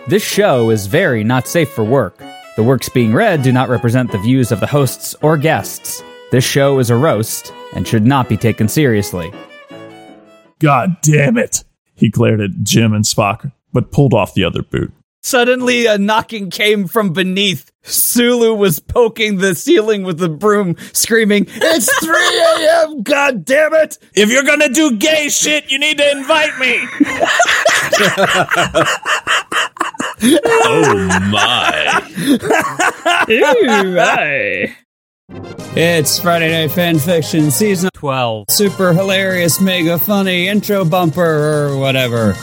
This show is very not safe for work. The works being read do not represent the views of the hosts or guests. This show is a roast and should not be taken seriously. God damn it! He glared at Jim and Spock, but pulled off the other boot. Suddenly, a knocking came from beneath. Sulu was poking the ceiling with a broom, screaming, "It's 3 a.m., god damn it! If you're gonna do gay shit, you need to invite me!" Oh my. Ooh, hi. It's Friday Night Fanfiction Season 12. Super hilarious, mega funny intro bumper or whatever.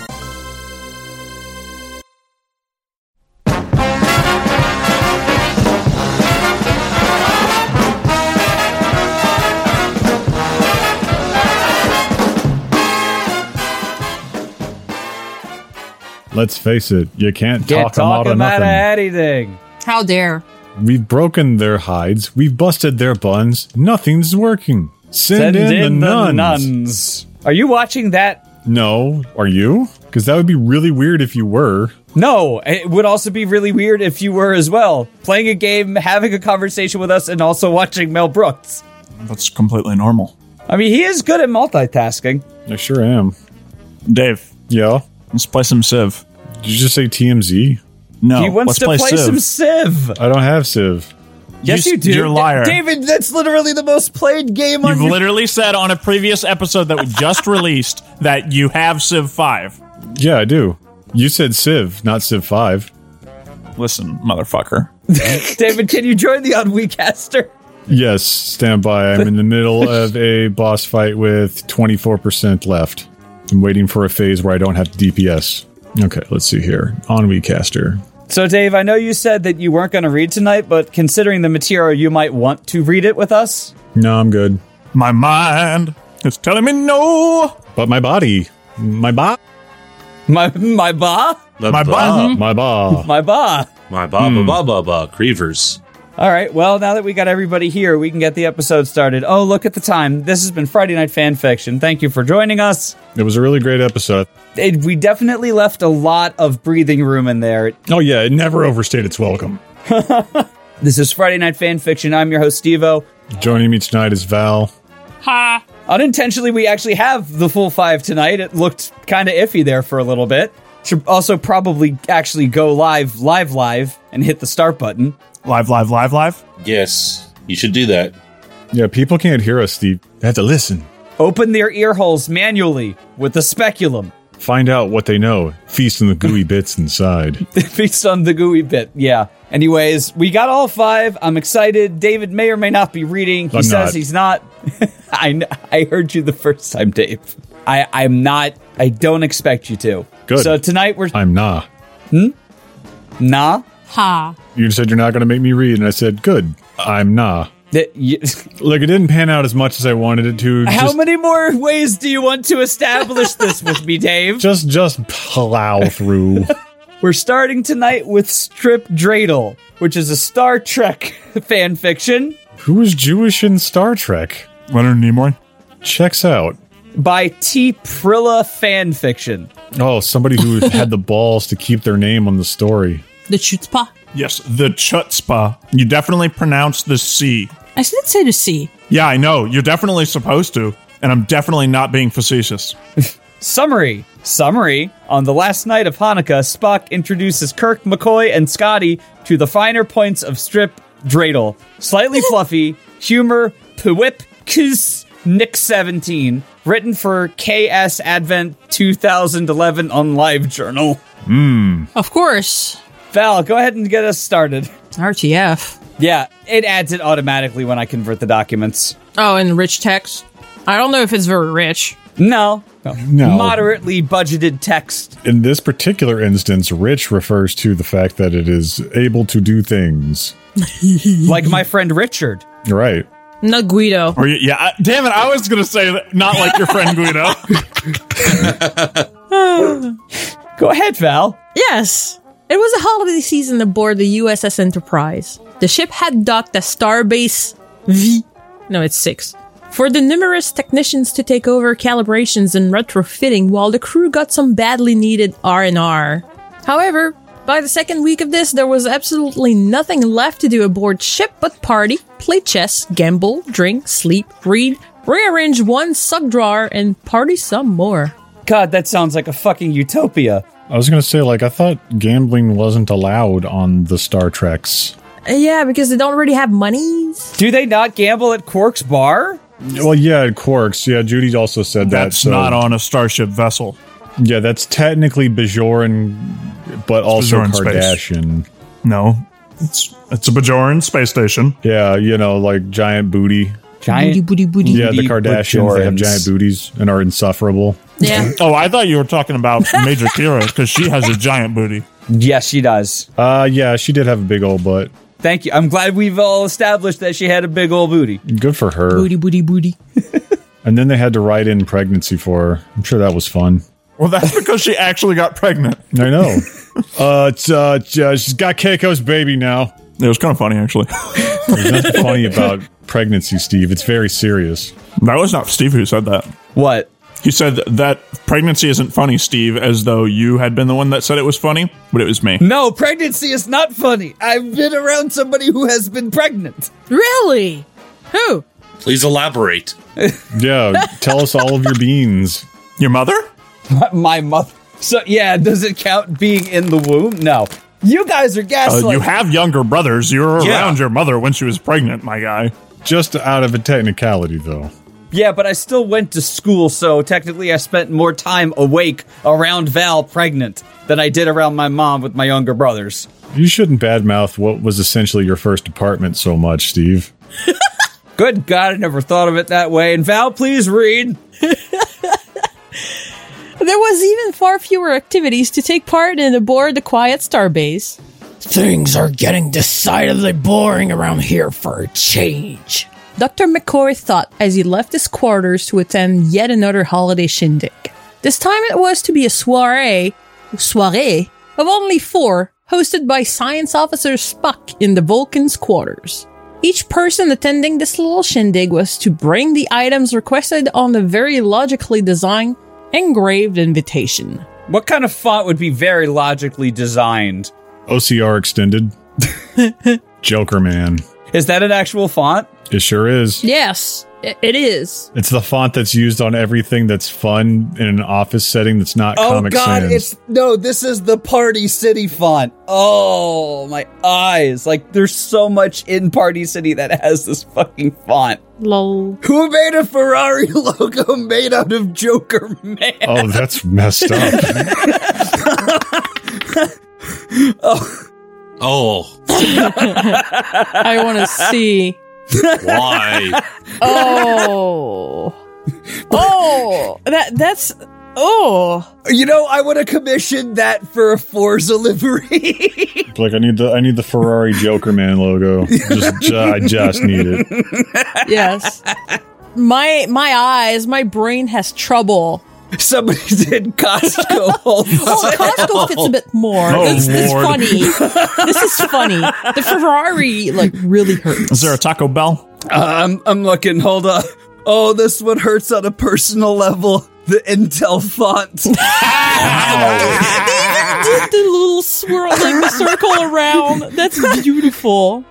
Let's face it, you can't Can't talk them out of nothing. anything. How dare. We've broken their hides. We've busted their buns. Nothing's working. Send in the nuns. Are you watching that? No. Are you? Because that would be really weird if you were. No, it would also be really weird if you were as well. Playing a game, having a conversation with us, and also watching Mel Brooks. That's completely normal. I mean, he is good at multitasking. I sure am. Dave, Yeah? let's play some Civ. Did you just say TMZ? No, He wants let's to play some Civ. I don't have Civ. Yes, you do. You're a liar. David, that's literally the most played game on You've your... literally said on a previous episode that we just released that you have Civ 5. Yeah, I do. You said Civ, not Civ 5. Listen, motherfucker. David, can you join the on WeCaster? Yes, stand by. I'm in the middle of a boss fight with 24% left. I'm waiting for a phase where I don't have to DPS. Okay, let's see here. On WeCaster. So, Dave, I know you said that you weren't going to read tonight, but considering the material, you might want to read it with us? No, I'm good. My mind is telling me no. But my body. My ba? My ba? My ba? My ba. My ba. My ba, Creevers. All right, well, now that we got everybody here, we can get the episode started. Oh, look at the time. This has been Friday Night Fanfiction. Thank you for joining us. It was a really great episode. We definitely left a lot of breathing room in there. Oh, yeah, it never overstayed its welcome. This is Friday Night Fanfiction. I'm your host, Steve-O. Joining me tonight is Val. Ha! Unintentionally, we actually have the full 5 tonight. It looked kind of iffy there for a little bit. Should also probably actually go live, and hit the start button. Live. Yes, you should do that. Yeah, people can't hear us, Steve. They have to listen. Open their ear holes manually with the speculum. Find out what they know. Feast on the gooey bits inside. Feast on the gooey bit, yeah. Anyways, we got all 5. I'm excited. David may or may not be reading. He says he's not. I heard you the first time, Dave. I'm not. I don't expect you to. Good. So tonight I'm nah. Nah? Ha. You said you're not going to make me read, and I said, good. I'm nah. Look, it didn't pan out as much as I wanted it to. How many more ways do you want to establish this with me, Dave? Just plow through. We're starting tonight with Strip Dreidel, which is a Star Trek fan fiction. Who is Jewish in Star Trek? Leonard Nimoy. Checks out. By T. Prilla fan fiction. Oh, somebody who had the balls to keep their name on the story. The chutzpah. Yes, the chutzpah. You definitely pronounced the C. I did say the C. Yeah, I know. You're definitely supposed to. And I'm definitely not being facetious. Summary. On the last night of Hanukkah, Spock introduces Kirk, McCoy, and Scotty to the finer points of Strip Dreidel. Slightly fluffy, humor, pwip, kiss, Nick 17. Written for KS Advent 2011 on LiveJournal. Of course. Val, go ahead and get us started. RTF. Yeah, it adds it automatically when I convert the documents. Oh, and rich text. I don't know if it's very rich. No. No. Moderately budgeted text. In this particular instance, rich refers to the fact that it is able to do things. Like my friend Richard. Right. Not Guido. Or damn it, I was going to say that, not like your friend Guido. Go ahead, Val. Yes. It was a holiday season aboard the USS Enterprise. The ship had docked at Starbase V. No, it's 6. For the numerous technicians to take over calibrations and retrofitting while the crew got some badly needed R&R. However, By the second week of this, there was absolutely nothing left to do aboard ship but party, play chess, gamble, drink, sleep, read, rearrange one sub drawer, and party some more. God, that sounds like a fucking utopia. I was going to say, like, I thought gambling wasn't allowed on the Star Treks. Yeah, because they don't really have monies. Do they not gamble at Quark's bar? Well, yeah, Quarks. Yeah, Judy also said That's that. not on a starship vessel. Yeah, that's technically Bajoran, but also Bajoran space. Kardashian. No, it's a Bajoran space station. Yeah, you know, like giant booty. Giant Booty. Yeah, the Booty Kardashians, they have Bajorans. giant booties and are insufferable. Yeah. Oh, I thought you were talking about Major Kira because she has a giant booty. Yes, she does. Yeah, she did have a big old butt. Thank you. I'm glad we've all established that she had a big old booty. Good for her. Booty. And then they had to write in pregnancy for her. I'm sure that was fun. Well, that's because she actually got pregnant. I know. She's got Keiko's baby now. It was kind of funny, actually. There's nothing funny about pregnancy, Steve. It's very serious. That was not Steve who said that. What? He said that pregnancy isn't funny, Steve, as though you had been the one that said it was funny, but it was me. No, pregnancy is not funny. I've been around somebody who has been pregnant. Really? Who? Please elaborate. Yeah, tell us all of your beans. Your mother? My mother. So, yeah, does it count being in the womb? No. You guys are gaslighting. You have younger brothers. You were Yeah. around your mother when she was pregnant, my guy. Just out of a technicality, though. Yeah, but I still went to school, so technically I spent more time awake around Val pregnant than I did around my mom with my younger brothers. You shouldn't badmouth what was essentially your first apartment so much, Steve. Good God, I never thought of it that way. And Val, please read. There was even far fewer activities to take part in aboard the quiet starbase. Things are getting decidedly boring around here for a change. Dr. McCoy thought as he left his quarters to attend yet another holiday shindig. This time it was to be a soiree of only 4, hosted by Science Officer Spock in the Vulcan's quarters. Each person attending this little shindig was to bring the items requested on the very logically designed, engraved invitation. What kind of font would be very logically designed? OCR extended. Joker Man. Is that an actual font? It sure is. Yes, it is. It's the font that's used on everything that's fun in an office setting that's not Comic Sans. this is the Party City font. Oh, my eyes. Like, there's so much in Party City that has this fucking font. Lol. Who made a Ferrari logo made out of Joker Man? Oh, that's messed up. Oh, I want to see. why? Oh. That's. Oh. You know, I would have commissioned that for a Forza livery. Like, I need the Ferrari Joker Man logo. I just need it. Yes. My eyes, my brain has trouble. Somebody did Costco. Well, Costco fits a bit more. Oh, It's Lord. funny. This is funny. The Ferrari, really hurts. Is there a Taco Bell? I'm looking. Hold on. Oh, this one hurts on a personal level. The Intel font. Did the little swirling circle around. That's beautiful.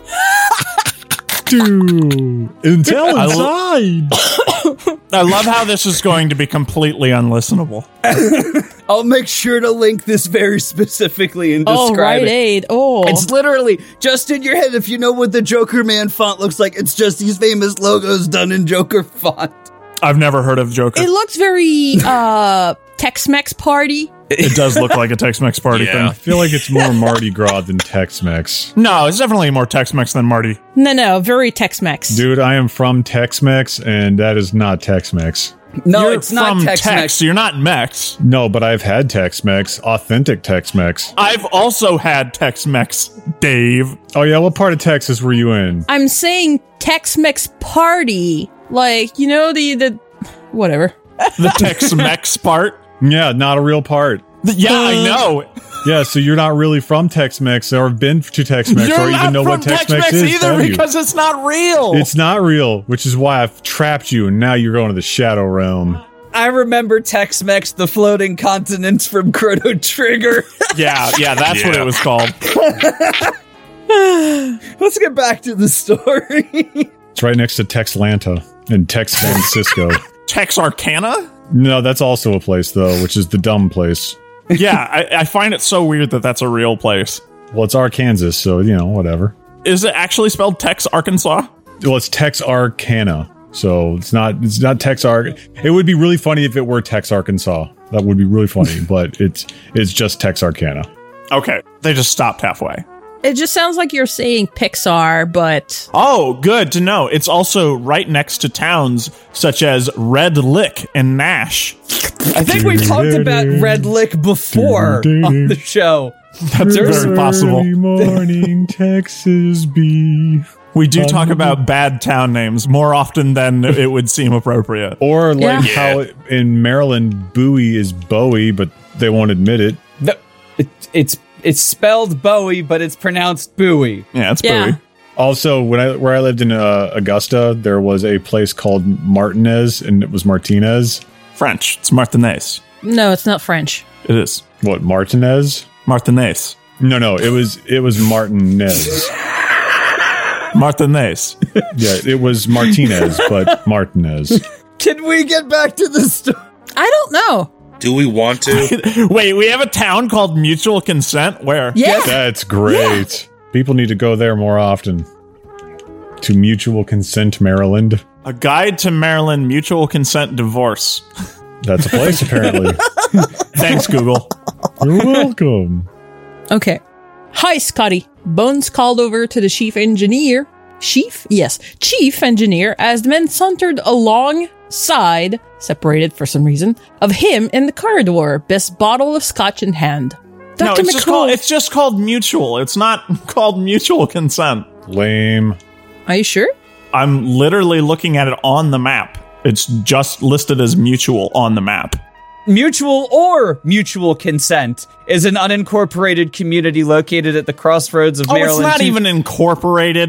Dude, Intel inside. I love how this is going to be completely unlistenable. I'll make sure to link this very specifically and Oh, describe Rite it. Aid. Oh. It's literally just in your head. If you know what the Joker Man font looks like, it's just these famous logos done in Joker font. I've never heard of Joker. It looks very Tex-Mex party. It does look like a Tex-Mex party Yeah. I thing. feel like it's more Mardi Gras than Tex-Mex. No, it's definitely more Tex-Mex than Marty. No, very Tex-Mex. Dude, I am from Tex-Mex, and that is not Tex-Mex. No, You're it's not from Tex-Mex. Tex. You're not Mex. No, but I've had Tex-Mex, authentic Tex-Mex. I've also had Tex-Mex, Dave. Oh yeah, what part of Texas were you in? I'm saying Tex-Mex party. Like, you know, the whatever. The Tex-Mex part. Yeah, not a real part. Yeah, I know. Yeah, so you're not really from Tex-Mex or have been to Tex-Mex You're or not even know from what Tex-Mex is. either have you? because it's not real. It's not real, which is why I've trapped you, and now you're going to the Shadow Realm. I remember Tex-Mex, the floating continents from Chrono Trigger. Yeah, that's what it was called. Let's get back to the story. It's right next to Texlanta and Tex Francisco. Texarkana? No, that's also a place, though, which is the dumb place. Yeah, I find it so weird that that's a real place. Well, it's Arkansas, so, whatever. Is it actually spelled Tex, Arkansas? Well, it's Texarkana, so it's not Texark. It would be really funny if it were Texarkansas. That would be really funny, but it's just Texarkana. Okay, they just stopped halfway. It just sounds like you're saying Pixar, but... Oh, good to know. It's also right next to towns such as Red Lick and Nash. I think we've talked about Red Lick before on the show. That's very possible. Early morning, Texas bee. We do talk about bad town names more often than it would seem appropriate. Or like Yeah. how in Maryland, Bowie is Bowie, but they won't admit it. No, it's spelled Bowie, but it's pronounced Bowie. Yeah, it's Yeah. Bowie. Also, where I lived in Augusta, there was a place called Martinez, and it was Martinez. French. It's Martinez. No, it's not French. It is. What, Martinez? Martinez. No, it was Martinez. Martinez. Yeah, it was Martinez, but Martinez. Can we get back to the story? I don't know. Do we want to? Wait, we have a town called Mutual Consent? Where? Yeah. That's great. People need to go there more often. To Mutual Consent, Maryland. A Guide to Maryland Mutual Consent Divorce. That's a place, apparently. Thanks, Google. You're welcome. Okay. Hi, Scotty. Bones called over to the chief engineer. Chief? Yes. Chief engineer as the men sauntered alongside, separated for some reason, of him in the corridor, best bottle of scotch in hand. No, Dr. it's just called mutual. It's not called mutual consent. Lame. Are you sure? I'm literally looking at it on the map. It's just listed as mutual on the map. Mutual or Mutual Consent is an unincorporated community located at the crossroads of Maryland. It's not even incorporated.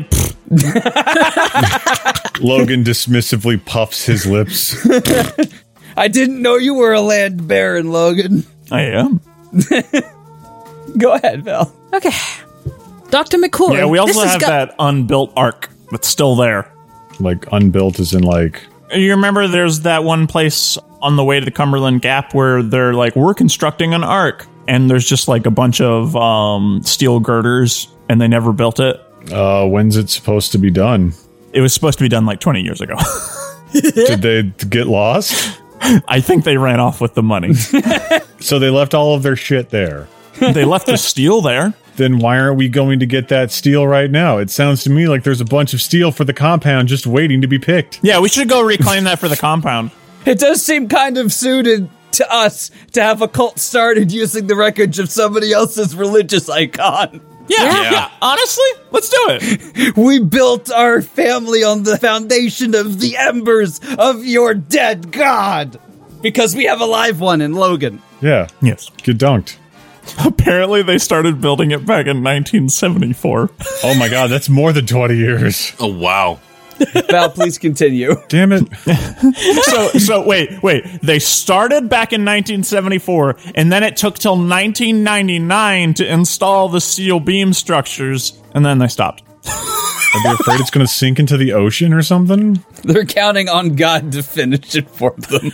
Logan dismissively puffs his lips. I didn't know you were a land baron, Logan. I am. Go ahead, Val. Okay. Dr. McCoy. Yeah, we also this has have got- that unbuilt arc that's still there. Like, unbuilt as in, like... You remember there's that one place on the way to the Cumberland Gap where they're like, we're constructing an arc. And there's just like a bunch of steel girders and they never built it. When's it supposed to be done? It was supposed to be done like 20 years ago. Did they get lost? I think they ran off with the money. So they left all of their shit there. They left the steel there. Then why aren't we going to get that steel right now? It sounds to me like there's a bunch of steel for the compound just waiting to be picked. Yeah, we should go reclaim that for the compound. It does seem kind of suited to us to have a cult started using the wreckage of somebody else's religious icon. Yeah. Honestly, let's do it. We built our family on the foundation of the embers of your dead god. Because we have a live one in Logan. Yeah. Yes. Get dunked. Apparently, they started building it back in 1974. Oh my god, that's more than 20 years. Oh, wow. Val, please continue. Damn it. So wait. They started back in 1974, and then it took till 1999 to install the steel beam structures, and then they stopped. Are they afraid it's going to sink into the ocean or something? They're counting on God to finish it for them.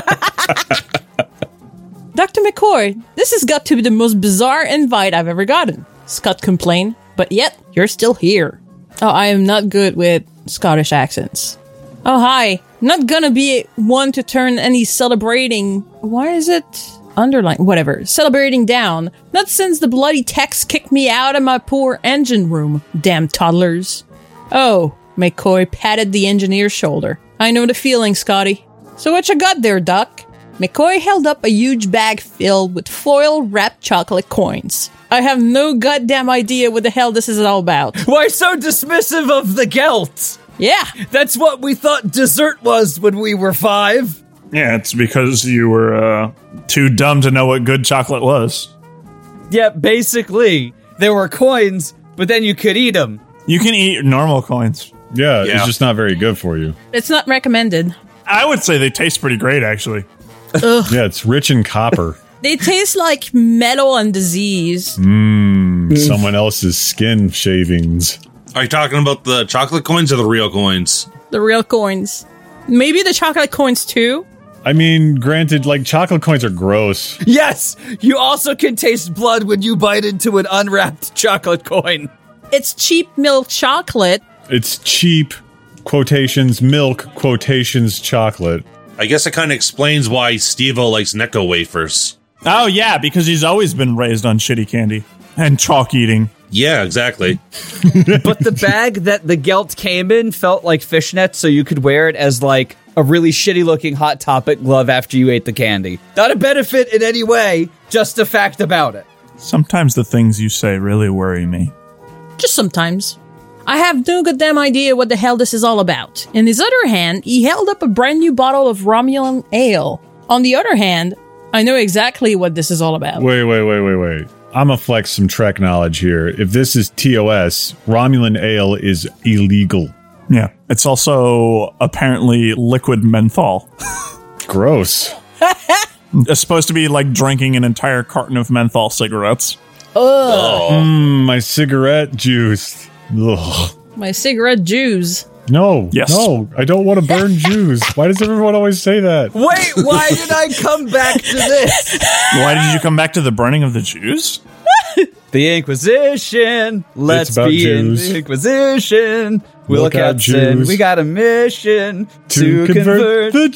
Dr. McCoy, this has got to be the most bizarre invite I've ever gotten. Scott complained, but yet you're still here. Oh, I am not good with Scottish accents. Oh, hi. Not gonna be one to turn any celebrating... Why is it underlined? Whatever. Celebrating down. Not since the bloody Tex kicked me out of my poor engine room. Damn toddlers. Oh, McCoy patted the engineer's shoulder. I know the feeling, Scotty. So what you got there, Doc? McCoy held up a huge bag filled with foil-wrapped chocolate coins. I have no goddamn idea what the hell this is all about. Why so dismissive of the Gelt? Yeah. That's what we thought dessert was when we were 5. Yeah, it's because you were too dumb to know what good chocolate was. Yeah, basically. There were coins, but then you could eat them. You can eat normal coins. Yeah, Yeah. it's just not very good for you. It's not recommended. I would say they taste pretty great, actually. Yeah, it's rich in copper. They taste like metal and disease. Someone else's skin shavings. Are you talking about the chocolate coins or the real coins? The real coins. Maybe the chocolate coins too? I mean, granted, like, chocolate coins are gross. Yes, you also can taste blood when you bite into an unwrapped chocolate coin. It's cheap milk chocolate. It's cheap, quotations, milk, quotations, chocolate. I guess it kind of explains why Steve-O likes Necco wafers. Oh, yeah, because he's always been raised on shitty candy and chalk eating. Yeah, exactly. But the bag that the Gelt came in felt like fishnets, so you could wear it as, like, a really shitty-looking Hot Topic glove after you ate the candy. Not a benefit in any way, just a fact about it. Sometimes the things you say really worry me. Just sometimes. I have no goddamn idea what the hell this is all about. In his other hand, he held up a brand new bottle of Romulan ale. On the other hand, I know exactly what this is all about. Wait. I'm gonna flex some Trek knowledge here. If this is TOS, Romulan ale is illegal. Yeah. It's also apparently liquid menthol. Gross. It's supposed to be like drinking an entire carton of menthol cigarettes. My cigarette juice. Ugh. My cigarette Jews. No, Yes. no, I don't want to burn Jews. Why does everyone always say that? Wait, why did I come back to this? Why did you come back to the burning of the Jews? The Inquisition. Let's about be Jews. in the Inquisition. We'll Look out, catch sin. Jews. We got a mission To convert the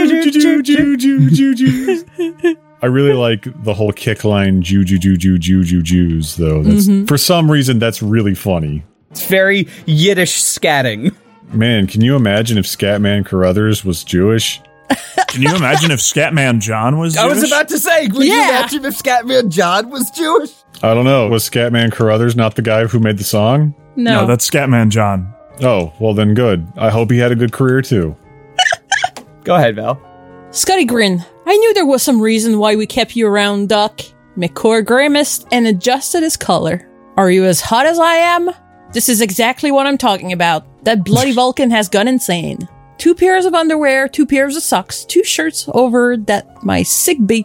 Jews. I really like the whole kick line Jews, though. That's, for some reason, that's really funny. It's very Yiddish scatting. Man, can you imagine if Scatman Carruthers was Jewish? Can you imagine if Scatman John was Jewish? I was about to say, would you Yeah. imagine if Scatman John was Jewish? I don't know. Was Scatman Carruthers not the guy who made the song? No, that's Scatman John. Oh, well then good. I hope he had a good career too. Go ahead, Val. Scotty grinned. I knew there was some reason why we kept you around, Duck. McCoy grimaced and adjusted his color. Are you as hot as I am? This is exactly what I'm talking about. That bloody Vulcan has gone insane. 2 pairs of underwear, 2 pairs of socks, 2 shirts over that my sick bay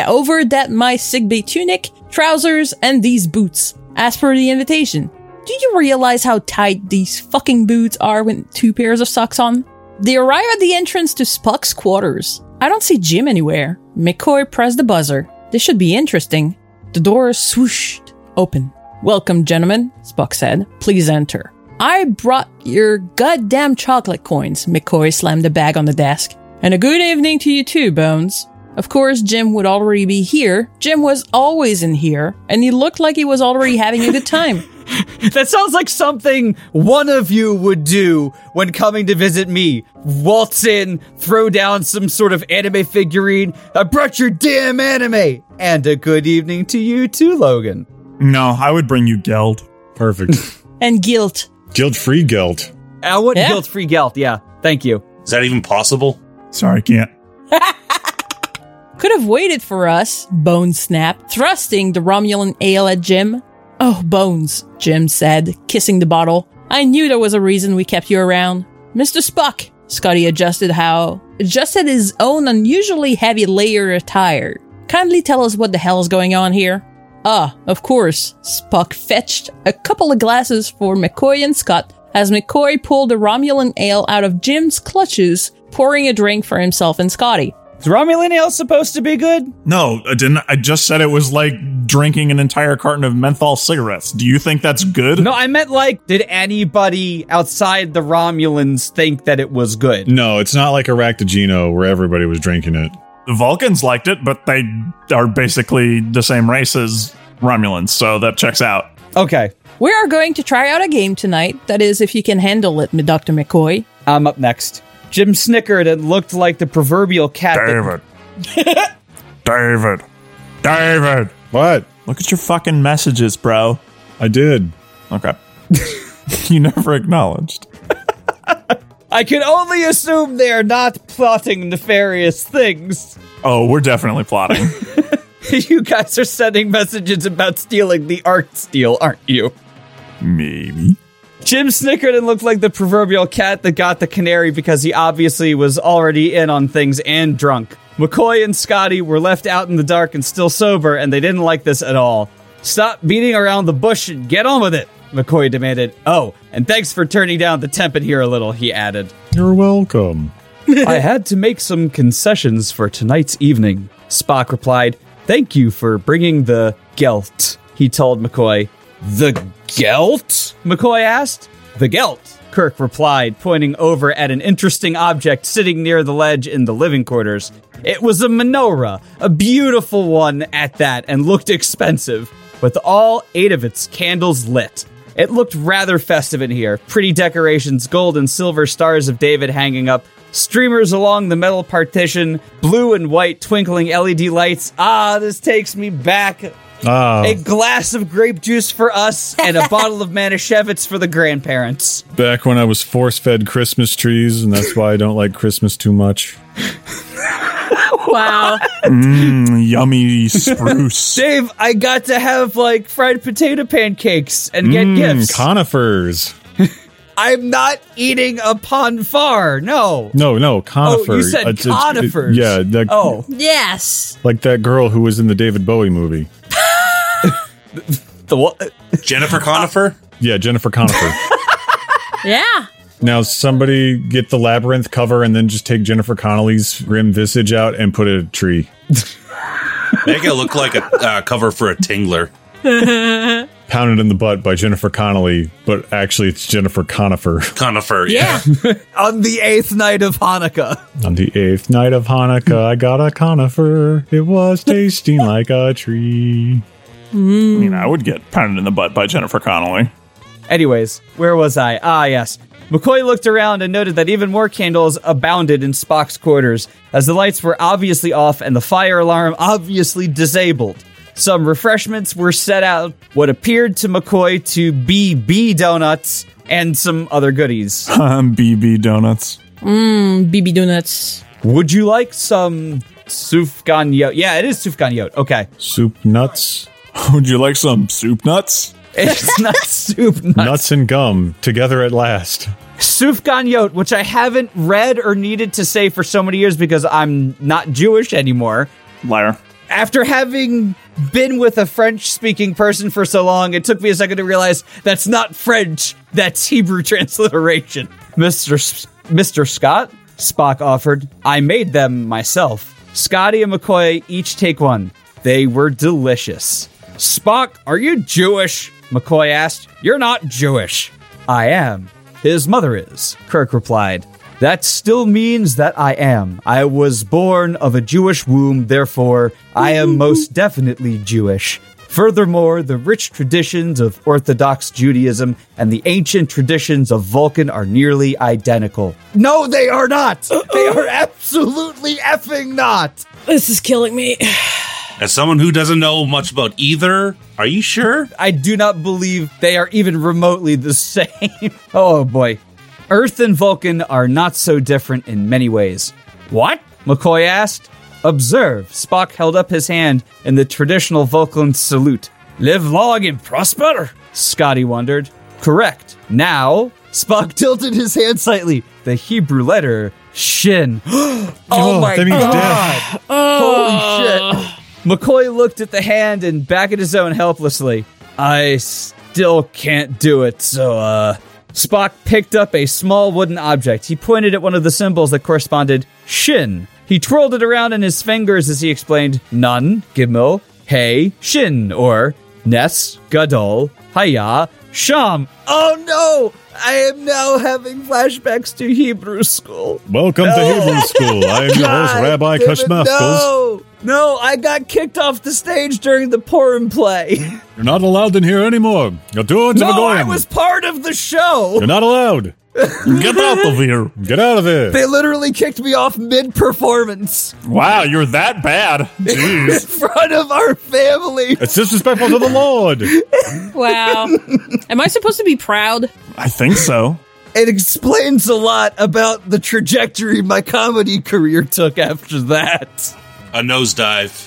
tunic, trousers, and these boots. As per the invitation. Do you realize how tight these fucking boots are with 2 pairs of socks on? They arrive at the entrance to Spock's quarters. I don't see Jim anywhere. McCoy pressed the buzzer. This should be interesting. The door swooshed open. Welcome, gentlemen, Spock said. Please enter. I brought your goddamn chocolate coins. McCoy slammed the bag on the desk. And a good evening to you too, Bones. Of course, Jim would already be here. Jim was always in here, and he looked like he was already having a good time. That sounds like something one of you would do when coming to visit me. Waltz in, throw down some sort of anime figurine. I brought your damn anime. And a good evening to you too, Logan. No, I would bring you Geld. Perfect. And guilt. Guilt-free guilt. I want Yeah. guilt-free gelt, yeah. Thank you. Is that even possible? Sorry, can't. Could have waited for us, Bones snapped, thrusting the Romulan ale at Jim. Oh, Bones, Jim said, kissing the bottle. I knew there was a reason we kept you around. Mr. Spock, Scotty adjusted his own unusually heavy layered attire. Kindly tell us what the hell is going on here. Ah, of course. Spock fetched a couple of glasses for McCoy and Scott as McCoy pulled the Romulan ale out of Jim's clutches, pouring a drink for himself and Scotty. Is Romulan ale supposed to be good? No, I didn't. I just said it was like drinking an entire carton of menthol cigarettes. Do you think that's good? No, I meant like, did anybody outside the Romulans think that it was good? No, it's not like Aractogeno where everybody was drinking it. The Vulcans liked it, but they are basically the same race as Romulans, so that checks out. Okay, We are going to try out a game tonight. That is, if you can handle it, Dr. McCoy. I'm up next. Jim snickered and looked like the proverbial cat. David. What? Look at your fucking messages, bro. I did. Okay. You never acknowledged. I can only assume they are not plotting nefarious things. Oh, we're definitely plotting. You guys are sending messages about stealing the art steal, aren't you? Maybe. Jim snickered and looked like the proverbial cat that got the canary because he obviously was already in on things and drunk. McCoy and Scotty were left out in the dark and still sober, and they didn't like this at all. Stop beating around the bush and get on with it, McCoy demanded. Oh, and thanks for turning down the temp in here a little, he added. You're welcome. I had to make some concessions for tonight's evening, Spock replied. Thank you for bringing the gelt, he told McCoy. The gelt? McCoy asked. The gelt, Kirk replied, pointing over at an interesting object sitting near the ledge in the living quarters. It was a menorah, a beautiful one at that, and looked expensive, with all 8 of its candles lit. It looked rather festive in here. Pretty decorations, gold and silver stars of David hanging up, streamers along the metal partition, blue and white twinkling LED lights. Ah, this takes me back. A glass of grape juice for us and a bottle of Manischewitz for the grandparents. Back when I was force-fed Christmas trees, and that's why I don't like Christmas too much. Wow. Yummy spruce. Dave, I got to have, like, fried potato pancakes and get gifts. Conifers. I'm not eating a ponfar, no. No, conifer. Oh, you said conifers. Yeah. Yes. Like that girl who was in the David Bowie movie. The what? Jennifer Conifer? Yeah, Jennifer Conifer. Yeah. Now, somebody get the Labyrinth cover and then just take Jennifer Connelly's grim visage out and put a tree. Make it look like a cover for a Tingler. Pounded in the Butt by Jennifer Connelly, but actually it's Jennifer Conifer. Conifer, yeah. On the 8th night of Hanukkah. On the 8th night of Hanukkah, I got a conifer. It was tasting like a tree. I mean, I would get pounded in the butt by Jennifer Connelly. Anyways, where was I? Ah, yes. McCoy looked around and noted that even more candles abounded in Spock's quarters, as the lights were obviously off and the fire alarm obviously disabled. Some refreshments were set out, what appeared to McCoy to be bee donuts, and some other goodies. BB donuts. BB donuts. Would you like some sufgan yot? Yeah, it is sufgan yot. Okay. Soup nuts. Would you like some soup nuts? It's not soup nuts. Nuts and gum, together at last. Sufgan yot, which I haven't read or needed to say for so many years because I'm not Jewish anymore. Liar. After having been with a French-speaking person for so long, it took me a second to realize that's not French, that's Hebrew transliteration. Mr. Scott? Spock offered. I made them myself. Scotty and McCoy each take one. They were delicious. Spock, are you Jewish? McCoy asked. You're not Jewish. I am. His mother is, Kirk replied. That still means that I am. I was born of a Jewish womb, therefore, I am most definitely Jewish. Furthermore, the rich traditions of Orthodox Judaism and the ancient traditions of Vulcan are nearly identical. No, they are not! They are absolutely effing not! This is killing me. As someone who doesn't know much about either, are you sure? I do not believe they are even remotely the same. Oh boy. Earth and Vulcan are not so different in many ways. What? McCoy asked. Observe. Spock held up his hand in the traditional Vulcan salute. Live long and prosper? Scotty wondered. Correct. Now, Spock tilted his hand slightly. The Hebrew letter, Shin. Oh my that means God. death. Holy shit. McCoy looked at the hand and back at his own helplessly. I still can't do it, so, Spock picked up a small wooden object. He pointed at one of the symbols that corresponded Shin. He twirled it around in his fingers as he explained Nun, Gimel, Hey, Shin, or Nes, Gadol, Haya, Sham. Oh no! I am now having flashbacks to Hebrew school. Welcome to Hebrew school. I am your host, Rabbi damn it, Kashmafkos. No, I got kicked off the stage during the Purim play. You're not allowed in here anymore. You're doing to the No, I goyim. was part of the show. You're not allowed. Get out of here. Get out of here. They literally kicked me off mid-performance Wow, you're that bad. in Jeez. front of our family. It's disrespectful to the Lord. Wow. Am I supposed to be proud? I think so. It explains a lot about the trajectory my comedy career took after that. A nosedive.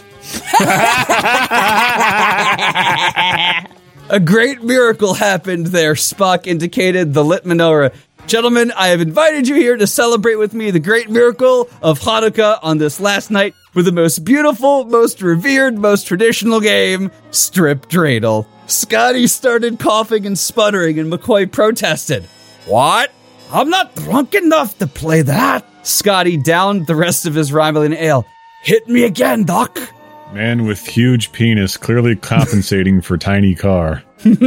A great miracle happened there, Spock indicated the lit menorah. Gentlemen, I have invited you here to celebrate with me the great miracle of Hanukkah on this last night with the most beautiful, most revered, most traditional game, Strip Dreidel. Scotty started coughing and sputtering, and McCoy protested. What? I'm not drunk enough to play that. Scotty downed the rest of his Rhymalian ale. Hit me again, Doc. Man with huge penis clearly compensating for tiny car.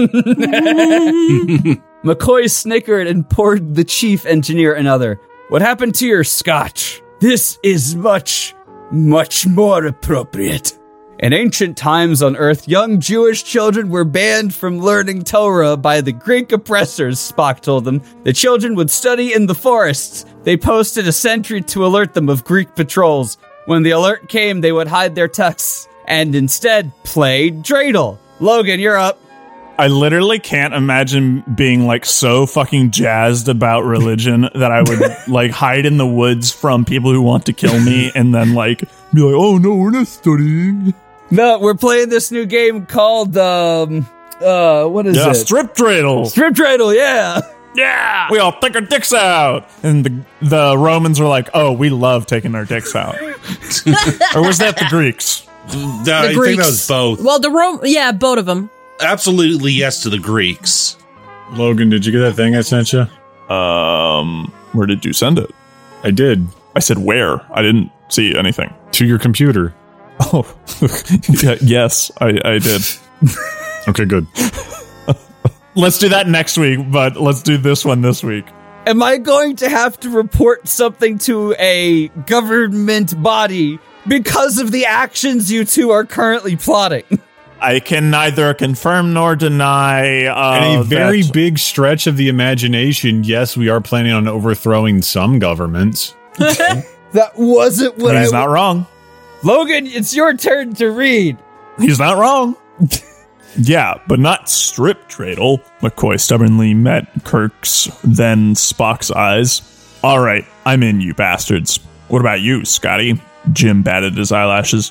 McCoy snickered and poured the chief engineer another. What happened to your scotch? This is much, much more appropriate. In ancient times on Earth, young Jewish children were banned from learning Torah by the Greek oppressors, Spock told them. The children would study in the forests. They posted a sentry to alert them of Greek patrols. When the alert came, they would hide their texts and instead play dreidel. Logan, you're up. I literally can't imagine being like so fucking jazzed about religion that I would like hide in the woods from people who want to kill me and then like be like, oh no, we're not studying. No, we're playing this new game called, what is it? Strip Dreidel. Strip Dreidel, yeah. Yeah. We all take our dicks out. And the Romans were like, oh, we love taking our dicks out. Or was that the Greeks? I think that was both. Well, both of them. Absolutely yes to the Greeks. Logan, did you get that thing I sent you? Where did you send it? I did. I said where? I didn't see anything. To your computer. Oh, yes, I did. Okay, good. Let's do that next week, but let's do this one this week. Am I going to have to report something to a government body because of the actions you two are currently plotting? I can neither confirm nor deny. In a very big stretch of the imagination, yes, we are planning on overthrowing some governments. That wasn't what He's not wrong. Logan, it's your turn to read. He's not wrong. Yeah, but not Strip Dreidel. McCoy stubbornly met Kirk's, then Spock's eyes. All right, I'm in, you bastards. What about you, Scotty? Jim batted his eyelashes.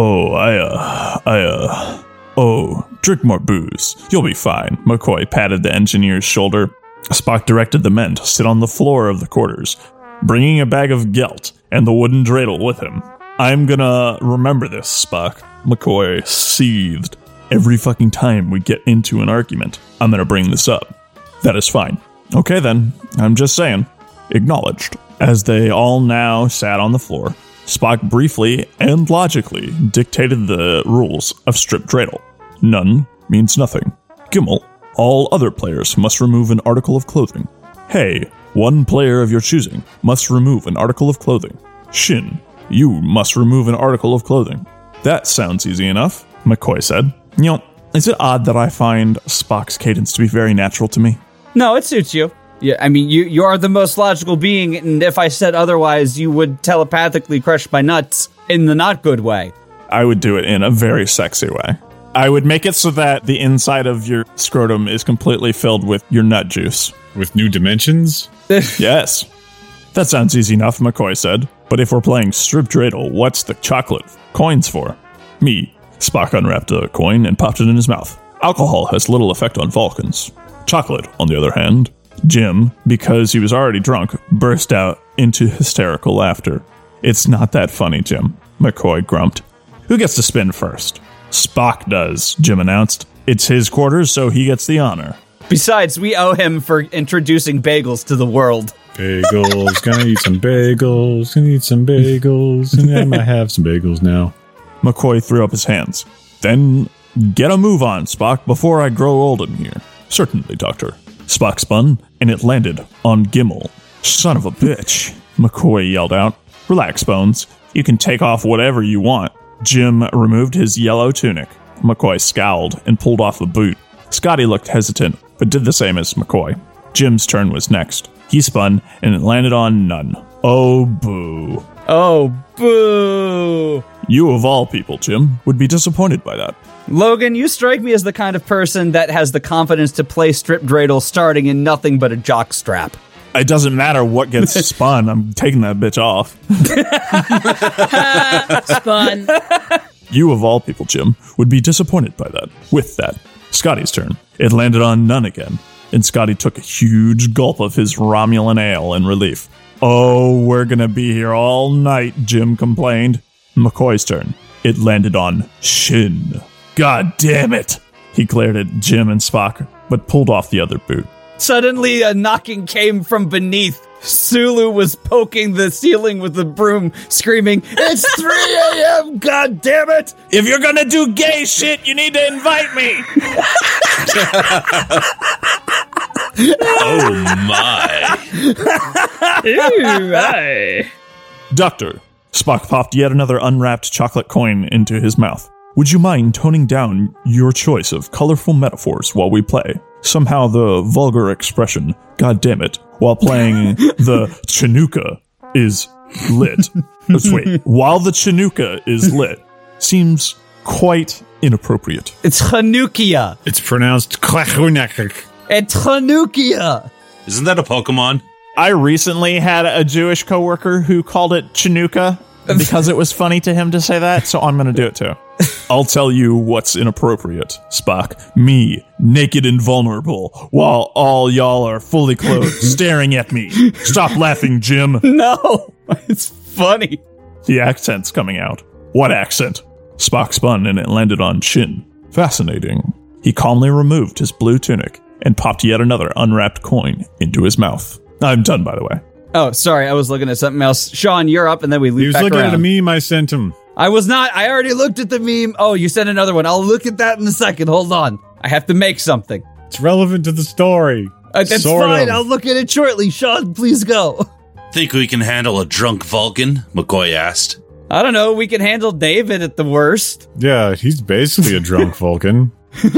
Oh, drink more booze. You'll be fine. McCoy patted the engineer's shoulder. Spock directed the men to sit on the floor of the quarters, bringing a bag of gelt and the wooden dreidel with him. I'm gonna remember this, Spock. McCoy seethed. Every fucking time we get into an argument, I'm gonna bring this up. That is fine. Okay then, I'm just saying. Acknowledged. As they all now sat on the floor, Spock briefly and logically dictated the rules of Strip Dreidel. None means nothing. Gimel, all other players must remove an article of clothing. Hey, one player of your choosing must remove an article of clothing. Shin, you must remove an article of clothing. That sounds easy enough, McCoy said. You know, is it odd that I find Spock's cadence to be very natural to me? No, it suits you. Yeah, I mean, you are the most logical being, and if I said otherwise, you would telepathically crush my nuts in the not good way. I would do it in a very sexy way. I would make it so that the inside of your scrotum is completely filled with your nut juice. With new dimensions? Yes. That sounds easy enough, McCoy said. But if we're playing Strip Dreidel, what's the chocolate coins for? Me. Spock unwrapped a coin and popped it in his mouth. Alcohol has little effect on Vulcans. Chocolate, on the other hand. Jim, because he was already drunk, burst out into hysterical laughter. It's not that funny, Jim, McCoy grumped. Who gets to spin first? Spock does, Jim announced. It's his quarters, so he gets the honor. Besides, we owe him for introducing bagels to the world. Bagels, gonna eat some bagels, gonna eat some bagels, and I might have some bagels now. McCoy threw up his hands. Then get a move on, Spock, before I grow old in here. Certainly, Doctor. Spock spun, and it landed on Gimel. Son of a bitch, McCoy yelled out. Relax, Bones. You can take off whatever you want. Jim removed his yellow tunic. McCoy scowled and pulled off a boot. Scotty looked hesitant, but did the same as McCoy. Jim's turn was next. He spun, and it landed on None. Oh, boo. Oh, boo. You, of all people, Jim, would be disappointed by that. Logan, you strike me as the kind of person that has the confidence to play Strip Dreidel starting in nothing but a jockstrap. It doesn't matter what gets spun. I'm taking that bitch off. Spun. You, of all people, Jim, would be disappointed by that. With that, Scotty's turn. It landed on None again. and Scotty took a huge gulp of his Romulan ale in relief. Oh, we're gonna be here all night, Jim complained. McCoy's turn. It landed on Shin. God damn it! He glared at Jim and Spock, but pulled off the other boot. Suddenly, a knocking came from beneath. Sulu was poking the ceiling with the broom, screaming, "It's 3 a.m., god damn it! If you're gonna do gay shit, you need to invite me!" Oh my. Doctor, Spock popped yet another unwrapped chocolate coin into his mouth. Would you mind toning down your choice of colorful metaphors while we play? Somehow the vulgar expression, God damn it, while playing the Chinooka is lit. Wait, while the Chinooka is lit seems quite inappropriate. It's Chanukia. It's pronounced Klachunak. It's Chanukia. Isn't that a Pokemon? I recently had a Jewish coworker who called it Chinooka because it was funny to him to say that, so I'm going to do it too. I'll tell you what's inappropriate, Spock. Me, naked and vulnerable, while all y'all are fully clothed, staring at me. Stop laughing, Jim. No, it's funny. The accent's coming out. What accent? Spock spun and it landed on Shin. Fascinating. He calmly removed his blue tunic and popped yet another unwrapped coin into his mouth. I'm done, by the way. Oh, sorry, I was looking at something else. Sean, you're up, and then we leave He was back looking around. at a meme I sent him. I was not. I already looked at the meme. Oh, you sent another one. I'll look at that in a second. Hold on. I have to make something. It's relevant to the story. That's Sort fine. of. I'll look at it shortly. Sean, please go. Think we can handle a drunk Vulcan? McCoy asked. I don't know. We can handle David at the worst. Yeah, he's basically a drunk Vulcan.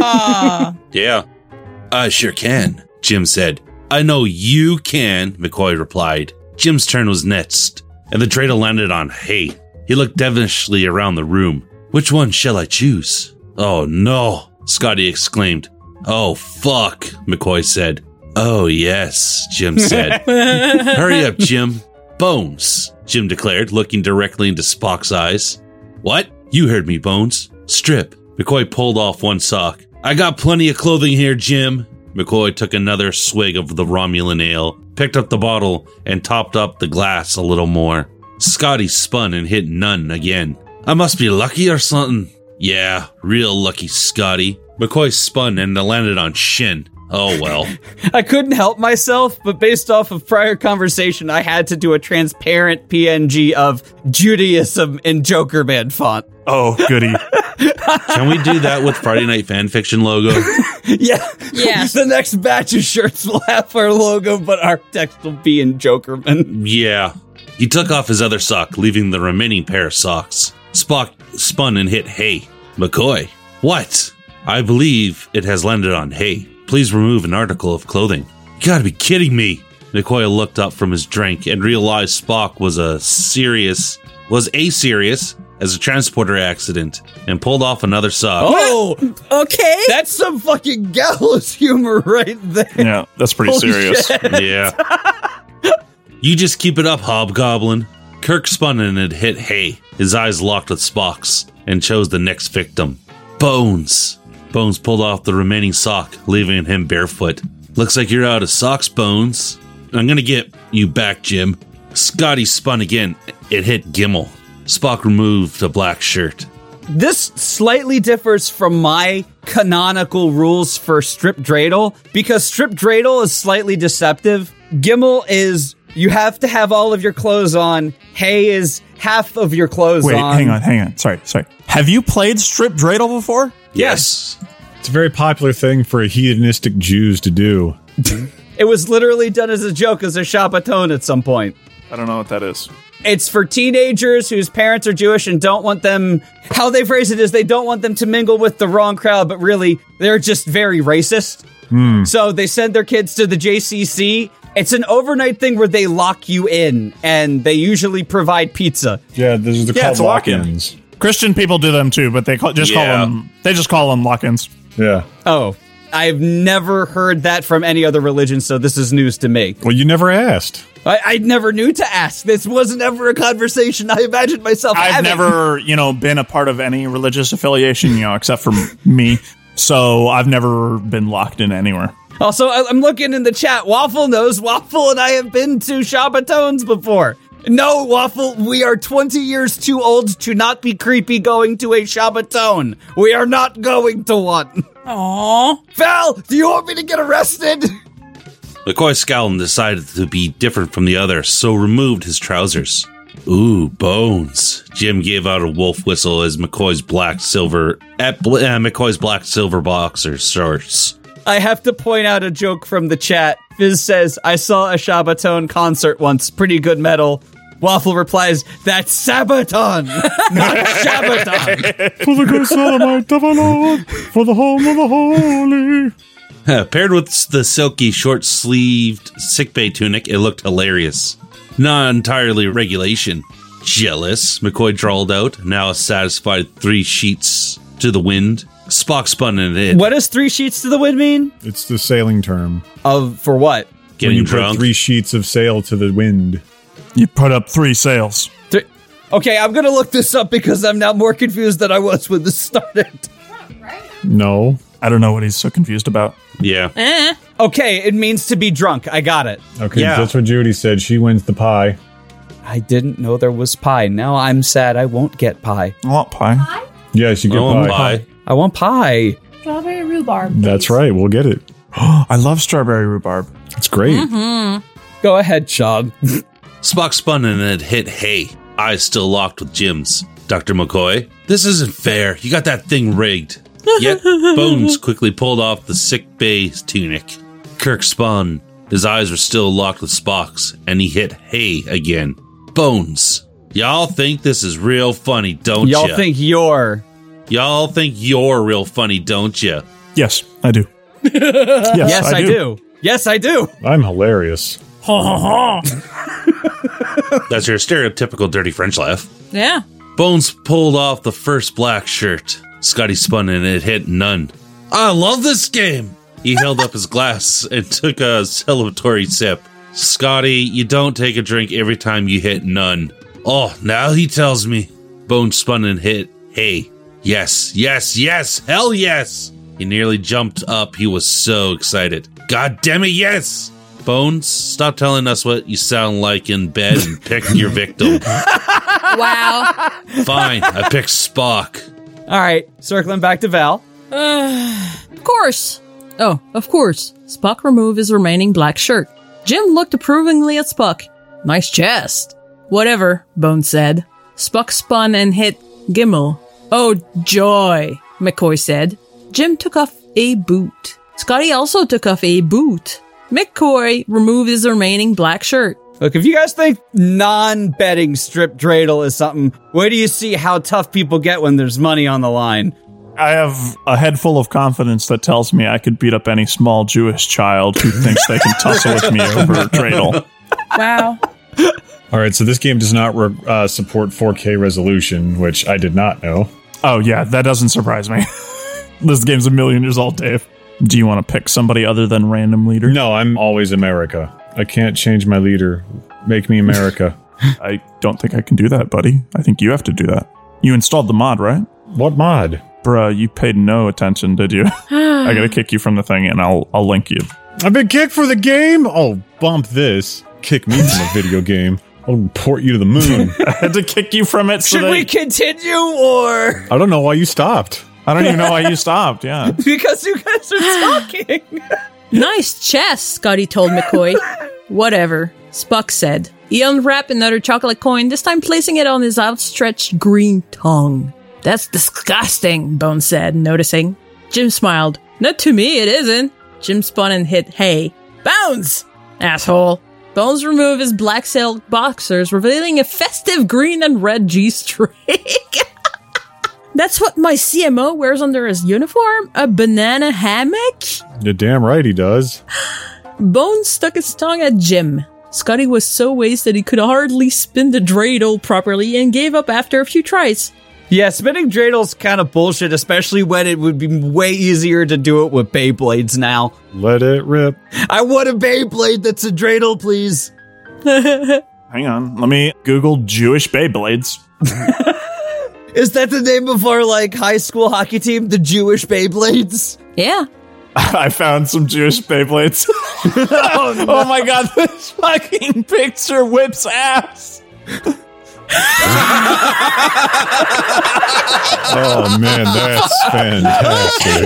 Yeah. I sure can, Jim said. I know you can, McCoy replied. Jim's turn was next, and the dreidel landed on hay. He looked devilishly around the room. Which one shall I choose? Oh no, Scotty exclaimed. Oh fuck, McCoy said. Oh yes, Jim said. Hurry up, Jim. Bones, Jim declared, looking directly into Spock's eyes. What? You heard me, Bones. Strip. McCoy pulled off one sock. I got plenty of clothing here, Jim. McCoy took another swig of the Romulan ale, picked up the bottle, and topped up the glass a little more. Scotty spun and hit none again. I must be lucky or something. Yeah, real lucky, Scotty. McCoy spun and landed on Shin. Oh well. I couldn't help myself, but based off of prior conversation, I had to do a transparent PNG of Judaism in Joker Man font. Oh, goody. Can we do that with Friday Night Fanfiction logo? Yeah. Yeah. The next batch of shirts will have our logo, but our text will be in Jokerman. Yeah. He took off his other sock, leaving the remaining pair of socks. Spock spun and hit hay. McCoy. What? I believe it has landed on hay. Please remove an article of clothing. You gotta be kidding me. McCoy looked up from his drink and realized Spock was a serious as a transporter accident and pulled off another sock. Oh, Okay. that's some fucking gallows humor right there. Yeah, that's pretty Holy serious. shit. Yeah. You just keep it up, Hobgoblin. Kirk spun and it hit hay. His eyes locked with Spock's and chose the next victim. Bones. Bones pulled off the remaining sock, leaving him barefoot. Looks like you're out of socks, Bones. I'm gonna get you back, Jim. Scotty spun again. It hit Gimmel. Spock removed a black shirt. This slightly differs from my canonical rules for strip dreidel, because strip dreidel is slightly deceptive. Gimmel is you have to have all of your clothes on. Hay is half of your clothes Wait, on. hang on. Sorry. Have you played Strip Dreidel before? Yes. It's a very popular thing for hedonistic Jews to do. It was literally done as a joke, as a Shabbaton at some point. I don't know what that is. It's for teenagers whose parents are Jewish and don't want them, how they phrase it is they don't want them to mingle with the wrong crowd, but really they're just very racist. So they send their kids to the JCC. It's an overnight thing where they lock you in and they usually provide pizza. Yeah, those are it's called lock-in. lock-ins. Christian people do them too, but they just call them lock-ins. Yeah. Oh, I've never heard that from any other religion, so this is news to me. Well, you never asked. I never knew to ask. This wasn't ever a conversation I imagined myself I've having. never, been a part of any religious affiliation, except for me. So I've never been locked in anywhere. Also, I'm looking in the chat. Waffle knows. Waffle and I have been to Shabatones before. No, Waffle, we are 20 years too old to not be creepy going to a Shabatone. We are not going to one. Aww. Val, do you want me to get arrested? McCoy scowled and decided to be different from the others, so removed his trousers. Ooh, bones. Jim gave out a wolf whistle as McCoy's black silver boxer shorts. I have to point out a joke from the chat. Fizz says, I saw a Shabatone concert once. Pretty good metal. Waffle replies, that's Sabaton, not Shabaton. For the good sodomite of our Lord, for the home of the holy. Paired with the silky, short-sleeved sickbay tunic, it looked hilarious. Not entirely regulation. Jealous, McCoy drawled out, now satisfied 3 sheets to the wind. Spock spun in it. What does 3 sheets to the wind mean? It's the sailing term. For what? When Getting you drunk. put 3 sheets of sail to the wind. You put up 3 sails. Okay, I'm going to look this up because I'm now more confused than I was when this started. No. I don't know what he's so confused about. Yeah. Okay, it means to be drunk. I got it. Okay, Yeah. that's what Judy said. She wins the pie. I didn't know there was pie. Now I'm sad I won't get pie. I want pie. Yes, you get Oh, pie. pie. I want pie. Strawberry rhubarb. That's right. We'll get it. I love strawberry rhubarb. It's great. Go ahead, Sean. Spock spun and it hit hay. Eyes still locked with Jim's. Dr. McCoy, this isn't fair. You got that thing rigged. Yet Bones quickly pulled off the sick bay's tunic. Kirk spun. His eyes were still locked with Spock's, and he hit hay again. Bones, y'all think this is real funny, don't ya? Y'all think you're... Y'all think you're real funny, don't ya? Yes, I do. Yes, I do. Yes, I do. I'm hilarious. That's your stereotypical dirty French laugh. Yeah. Bones pulled off the first black shirt. Scotty spun and it hit none. I love this game. He held up his glass and took a celebratory sip. Scotty, you don't take a drink every time you hit none. Oh, now he tells me. Bones spun and hit hey. Yes, yes, yes, hell yes. He nearly jumped up. He was so excited. God damn it, yes. Bones, stop telling us what you sound like in bed and pick your victim. Wow. Fine, I picked Spock. All right, circling back to Val. Of course. Oh, of course. Spock removed his remaining black shirt. Jim looked approvingly at Spock. Nice chest. Whatever, Bones said. Spock spun and hit Gimel. Oh, joy, McCoy said. Jim took off a boot. Scotty also took off a boot. McCoy removed his remaining black shirt. Look, if you guys think non-betting strip dreidel is something, wait till you see how tough people get when there's money on the line. I have a head full of confidence that tells me I could beat up any small Jewish child who thinks they can tussle with me over a dreidel. Wow. All right, so this game does not support 4K resolution, which I did not know. Oh, yeah, that doesn't surprise me. This game's a million years old, Dave. Do you want to pick somebody other than random leader? No, I'm always America. I can't change my leader. Make me America. I don't think I can do that, buddy. I think you have to do that. You installed the mod, right? What mod? Bruh, you paid no attention, did you? I gotta kick you from the thing and I'll link you. I've been kicked for the game? Oh, bump this. Kick me from a video game. I'll port you to the moon. I had to kick you from it so Should we continue, or... I don't know why you stopped. I don't even know why you stopped, yeah. Because you guys are talking. Nice chest, Scotty told McCoy. Whatever, Spock said. He unwrapped another chocolate coin, this time placing it on his outstretched green tongue. That's disgusting, Bones said, noticing. Jim smiled. Not to me, it isn't. Jim spun and hit hay. Bones! Asshole. Bones removed his black silk boxers, revealing a festive green and red G-string. That's what my CMO wears under his uniform? A banana hammock? You're damn right he does. Bones stuck his tongue at Jim. Scotty was so wasted he could hardly spin the dreidel properly and gave up after a few tries. Yeah, spinning dreidels kind of bullshit, especially when it would be way easier to do it with Beyblades now. Let it rip. I want a Beyblade that's a dreidel, please. Hang on, let me Google Jewish Beyblades. Is that the name of our, high school hockey team? The Jewish Beyblades? Yeah. I found some Jewish Beyblades. Oh my god, this fucking picture whips ass. Oh man, that's fantastic.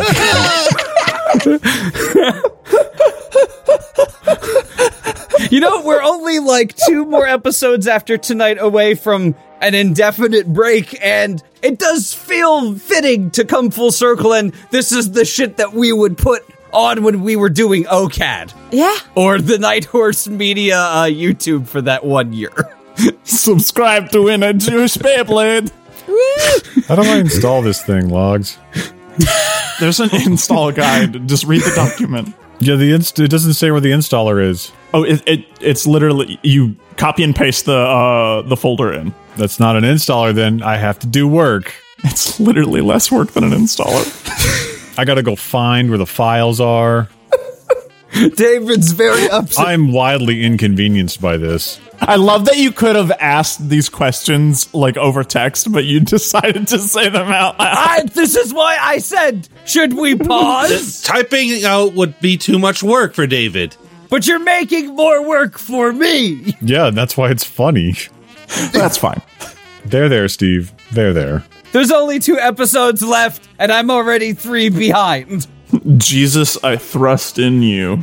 You know, we're only like 2 more episodes after tonight away from an indefinite break, and it does feel fitting to come full circle, and this is the shit that we would put on when we were doing OCAD. Yeah. Or the Night Horse Media YouTube for that 1 year. Subscribe to win a Jewish Beyblade. How do I install this thing, Logs? There's an install guide. Just read the document. Yeah, it doesn't say where the installer is. Oh, it's literally you copy and paste the folder in. That's not an installer, then I have to do work. It's literally less work than an installer. I gotta go find where the files are. David's very upset. I'm wildly inconvenienced by this. I love that you could have asked these questions like over text, but you decided to say them out loud. This is why I said, should we pause? Typing out would be too much work for David. But you're making more work for me. Yeah, that's why it's funny. That's fine. There, Steve. There. There's only 2 episodes left, and I'm already 3 behind. Jesus, I thrust in you.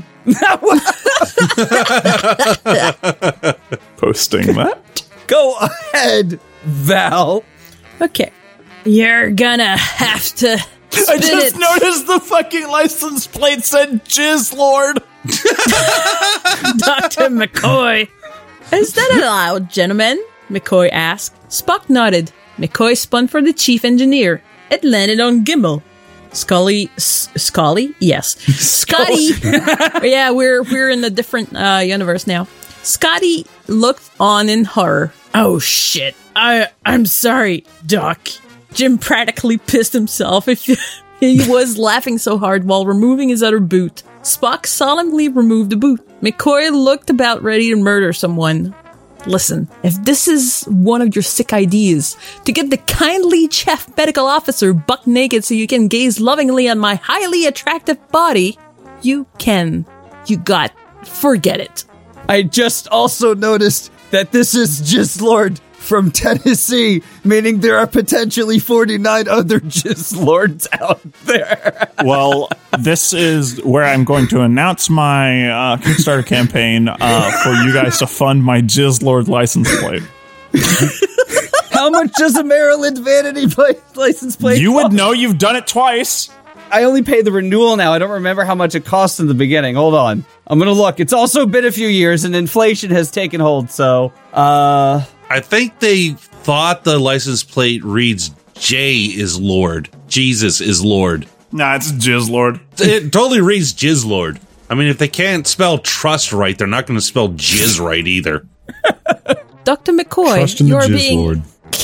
Posting that. Go ahead, Val. Okay. You're gonna have to I just noticed the fucking license plate said Jizz Lord. Dr. McCoy. Is that allowed, gentlemen? McCoy asked. Spock nodded. McCoy spun for the chief engineer. It landed on Gimbal. Scully? Yes. Scotty. Yeah, we're in a different universe now. Scotty looked on in horror. Oh shit. I'm sorry, Doc. Jim practically pissed himself if he was laughing so hard while removing his other boot. Spock solemnly removed the boot. McCoy looked about ready to murder someone. Listen, if this is one of your sick ideas, to get the kindly chief medical officer buck naked so you can gaze lovingly on my highly attractive body, you can. Forget it. I just also noticed that this is Jizz Lord from Tennessee, meaning there are potentially 49 other Jizz Lords out there. Well, this is where I'm going to announce my Kickstarter campaign for you guys to fund my Jizz Lord license plate. How much does a Maryland vanity plate license plate You cost? would know, you've done it twice. I only pay the renewal now. I don't remember how much it cost in the beginning. Hold on. I'm going to look. It's also been a few years, and inflation has taken hold, so... I think they thought the license plate reads J is Lord. Jesus is Lord. Nah, it's Jizz Lord. It totally reads Jizz Lord. I mean, if they can't spell trust right, they're not going to spell jizz right either. Dr. McCoy, Trust in the Jizz Lord.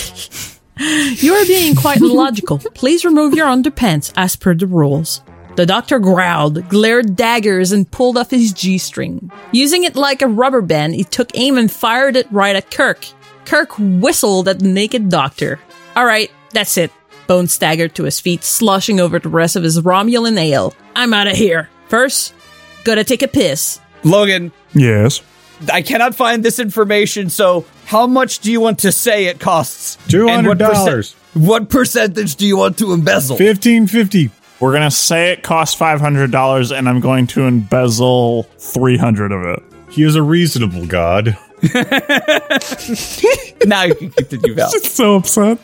You are being quite illogical. Please remove your underpants as per the rules. The doctor growled, glared daggers, and pulled off his G-string. Using it like a rubber band, he took aim and fired it right at Kirk. Kirk whistled at the naked doctor. All right, that's it. Bones staggered to his feet, sloshing over the rest of his Romulan ale. I'm out of here. First, gotta take a piss. Logan, Yes. I cannot find this information, so how much do you want to say it costs? And $200. What percentage do you want to embezzle? $15.50. We're going to say it costs $500, and I'm going to embezzle 300 of it. He is a reasonable god. Now you can continue, Val. So upset.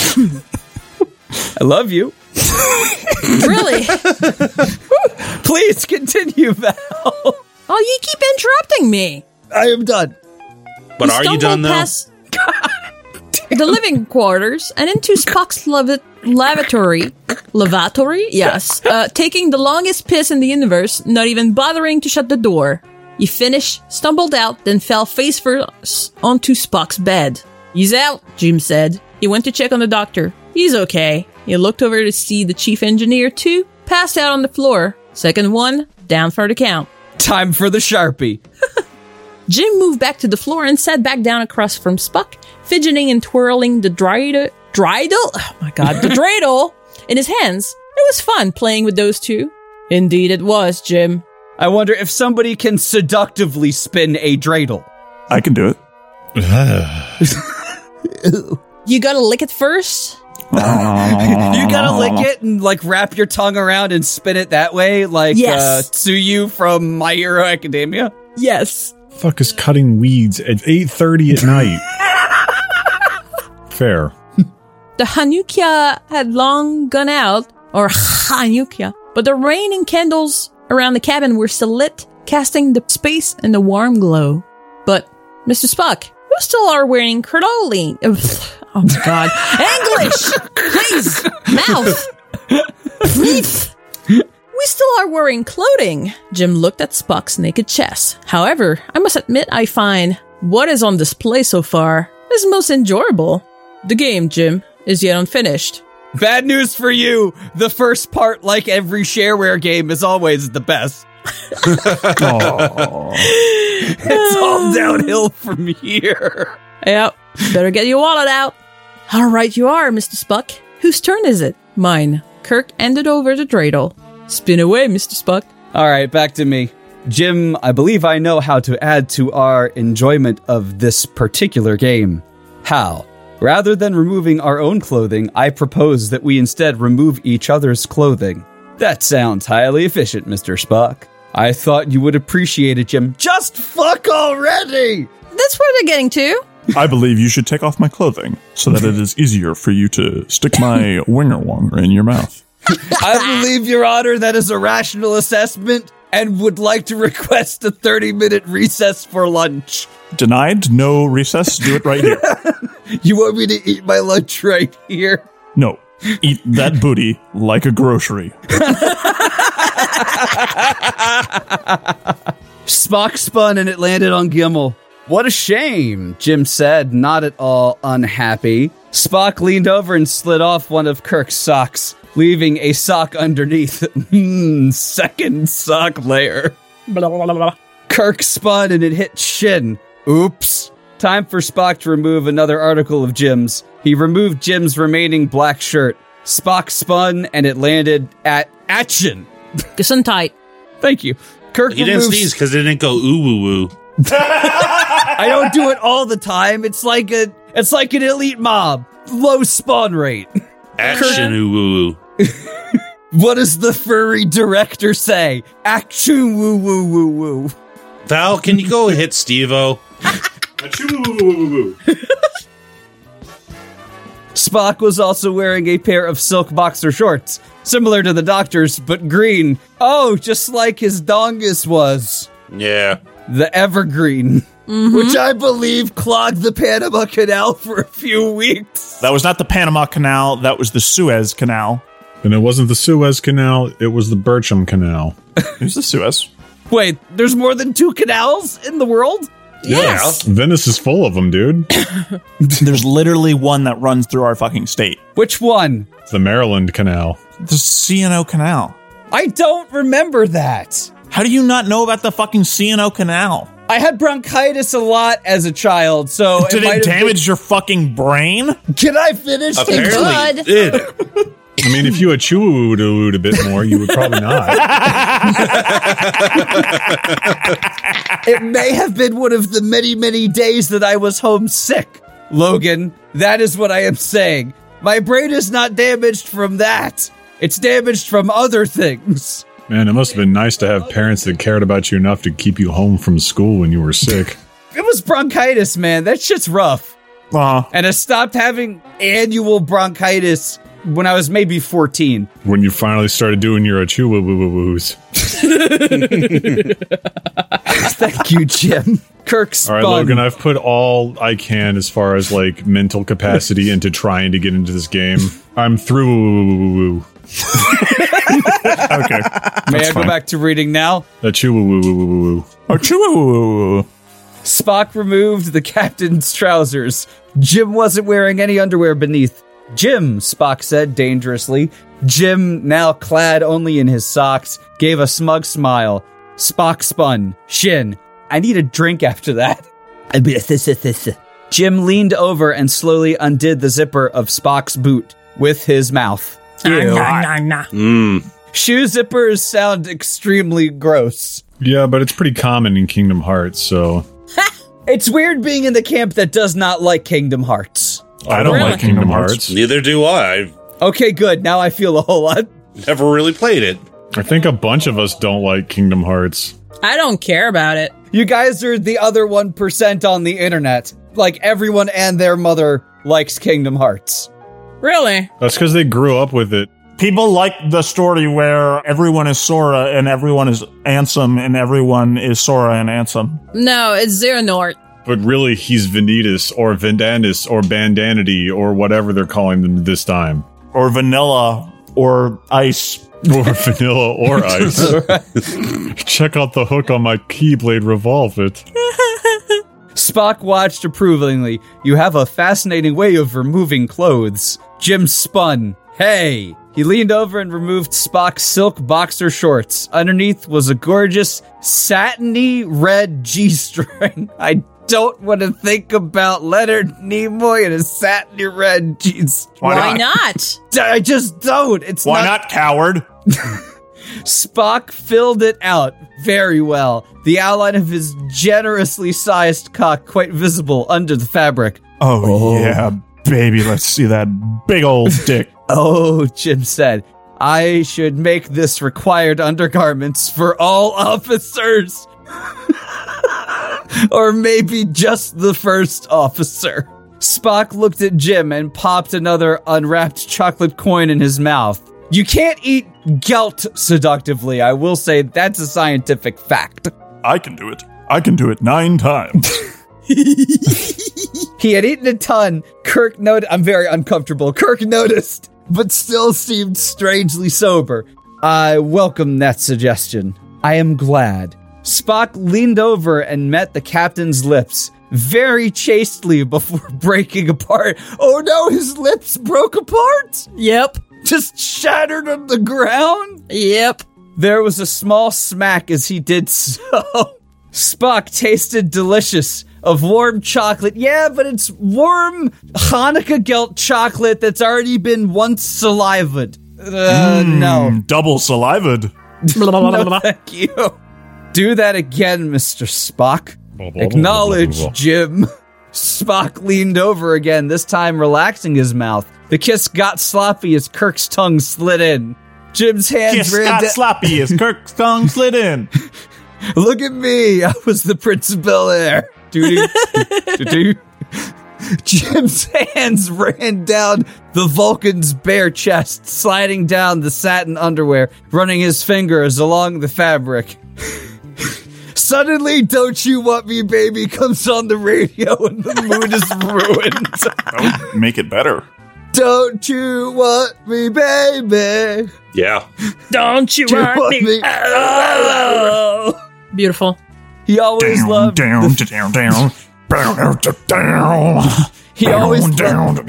I love you. Really? Please continue, Val. Oh, you keep interrupting me. I am done. But are you done, though? Past the living quarters and into Spock's lavatory. Lavatory? Yes. Taking the longest piss in the universe, not even bothering to shut the door. He finished, stumbled out, then fell face first onto Spock's bed. He's out, Jim said. He went to check on the doctor. He's okay. He looked over to see the chief engineer, too, passed out on the floor. Second one, down for the count. Time for the Sharpie. Jim moved back to the floor and sat back down across from Spock, fidgeting and twirling the dreidel? Oh my god, the dreidel in his hands. It was fun playing with those two. Indeed it was, Jim. I wonder if somebody can seductively spin a dreidel. I can do it. You gotta lick it first? You gotta lick it and like wrap your tongue around and spin it that way, like Yes. Tsuyu from My Hero Academia. Yes. Fuck is cutting weeds at 8:30 at night? Fair. The Hanukkah had long gone out, or Hanukkah, but the remaining candles around the cabin were still lit, casting the space in the warm glow. But, Mr. Spock, you still are wearing cannoli. Oh, God. English! Please! Mouth! Please! We still are wearing clothing. Jim looked at Spock's naked chest. However, I must admit I find what is on display so far is most enjoyable. The game, Jim, is yet unfinished. Bad news for you. The first part, like every shareware game, is always the best. It's all downhill from here. Yep. Better get your wallet out. All right, you are, Mr. Spock. Whose turn is it? Mine. Kirk handed over the dreidel. Spin away, Mr. Spock. All right, back to me. Jim, I believe I know how to add to our enjoyment of this particular game. How? Rather than removing our own clothing, I propose that we instead remove each other's clothing. That sounds highly efficient, Mr. Spock. I thought you would appreciate it, Jim. Just fuck already! That's where they're getting to. I believe you should take off my clothing so that it is easier for you to stick my winger-wonger in your mouth. I believe, Your Honor, that is a rational assessment and would like to request a 30-minute recess for lunch. Denied? No recess? Do it right here. You want me to eat my lunch right here? No. Eat that booty like a grocery. Spock spun and it landed on Gimel. What a shame, Jim said, not at all unhappy. Spock leaned over and slid off one of Kirk's socks, leaving a sock underneath. Second sock layer. Blah, blah, blah, blah. Kirk spun and it hit Shin. Oops. Time for Spock to remove another article of Jim's. He removed Jim's remaining black shirt. Spock spun and it landed at Shin. Gesundheit. Thank you. Kirk You didn't sneeze because it didn't go ooh woo woo. I don't do it all the time. It's like an elite mob. Low spawn rate. Action ooh woo woo. What does the furry director say? Action woo woo woo woo. Val, can you go hit Steve-O? Spock was also wearing a pair of silk boxer shorts, similar to the Doctor's, but green. Oh, just like his dongus was. Yeah. The Evergreen, which I believe clogged the Panama Canal for a few weeks. That was not the Panama Canal. That was the Suez Canal. And it wasn't the Suez Canal, it was the Bircham Canal. It was the Suez. Wait, there's more than 2 canals in the world? Yes. Venice is full of them, dude. There's literally one that runs through our fucking state. Which one? The Maryland Canal. The C&O Canal. I don't remember that. How do you not know about the fucking C&O Canal? I had bronchitis a lot as a child, so Did might it have damage your fucking brain? been- Can I finish? Apparently it did. I mean, if you had chewed a bit more, you would probably not. It may have been one of the many, many days that I was homesick. Logan, that is what I am saying. My brain is not damaged from that. It's damaged from other things. Man, it must have been nice to have parents that cared about you enough to keep you home from school when you were sick. It was bronchitis, man. That shit's rough. And I stopped having annual bronchitis when I was maybe 14. When you finally started doing your achoo-woo-woo-woos. Thank you, Jim. Kirk spun. All right, Logan, I've put all I can as far as, like, mental capacity into trying to get into this game. I'm through. Okay. May I go back to reading now? Achoo-woo-woo-woo-woo. Oh, Spock removed the captain's trousers. Jim wasn't wearing any underwear beneath. Jim, Spock said dangerously. Jim, now clad only in his socks, gave a smug smile. Spock spun. Shin. I need a drink after that. Jim leaned over and slowly undid the zipper of Spock's boot with his mouth. Ew. Shoe zippers sound extremely gross. Yeah, but it's pretty common in Kingdom Hearts, so... It's weird being in the camp that does not like Kingdom Hearts. I don't Really? like Kingdom Hearts. Neither do I. Okay, good. Now I feel a whole lot. I've never really played it. I think a bunch of us don't like Kingdom Hearts. I don't care about it. You guys are the other 1% on the internet. Like, everyone and their mother likes Kingdom Hearts. Really? That's because they grew up with it. People like the story where everyone is Sora and everyone is Ansem and everyone is Sora and Ansem. No, it's Xehanort. But really, he's Vanitas or Vandanus or Bandanity or whatever they're calling them this time. Or Vanilla or Ice. Or vanilla or ice. Check out the hook on my Keyblade Revolve It. Spock watched approvingly. You have a fascinating way of removing clothes. Jim spun. Hey! He leaned over and removed Spock's silk boxer shorts. Underneath was a gorgeous, satiny red G-string. I don't want to think about Leonard Nimoy in a satiny red G-string. Why not? I just don't. It's Why not, coward? Spock filled it out very well. The outline of his generously sized cock quite visible under the fabric. Oh, yeah, baby, let's see that big old dick. Oh, Jim said, I should make this required undergarments for all officers. Or maybe just the first officer. Spock looked at Jim and popped another unwrapped chocolate coin in his mouth. You can't eat gelt seductively. I will say that's a scientific fact. I can do it. I can do it 9 times. He had eaten a ton. Kirk noted, I'm very uncomfortable. Kirk noticed, but still seemed strangely sober. I welcome that suggestion. I am glad. Spock leaned over and met the captain's lips very chastely before breaking apart. Oh no, his lips broke apart? Yep. Just shattered on the ground? Yep. There was a small smack as he did so. Spock tasted delicious of warm chocolate. Yeah, but it's warm Hanukkah gelt chocolate that's already been once salivated. No. Double salivated. No, thank you. Do that again, Mr. Spock. Acknowledge, Jim. Spock leaned over again, this time relaxing his mouth. The kiss got sloppy as Kirk's tongue slid in. Jim's hands Kiss ran got sloppy as Kirk's tongue slid in. Look at me. I was the Prince of Bel-Air. Doo-doo. Jim's hands ran down the Vulcan's bare chest, sliding down the satin underwear, running his fingers along the fabric. Suddenly, Don't You Want Me, Baby comes on the radio and the mood is ruined. That would make it better. Don't you want me, baby? Yeah. Don't you Do you want me? Oh. Beautiful. He always loved down, down, down. He always loved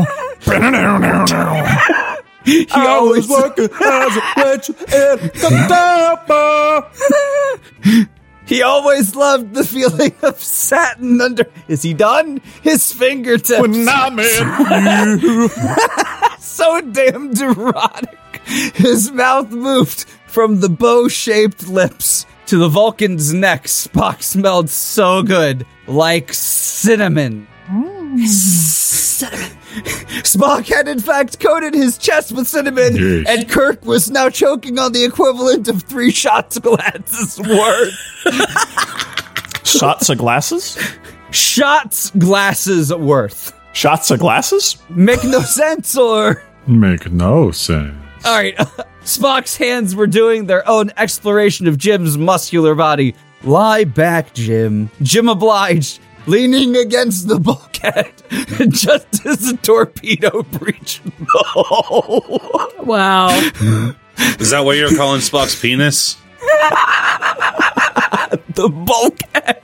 He always working as a wretch in Kadapa. He always loved the feeling of satin under. Is he done? His fingertips. When I met you. So damn erotic. His mouth moved from the bow-shaped lips to the Vulcan's neck. Spock smelled so good, like cinnamon. Cinnamon. Spock had in fact coated his chest with cinnamon, Yes. and Kirk was now choking on the equivalent of 3 shots glasses worth. Shots of glasses? Shots glasses worth. Shots of glasses? Make no sense, or... Make no sense. Alright, Spock's hands were doing their own exploration of Jim's muscular body. Lie back, Jim. Jim obliged, leaning against the bulkhead, just as a torpedo breached the hull. Wow. Is that what you're calling Spock's penis? The bulkhead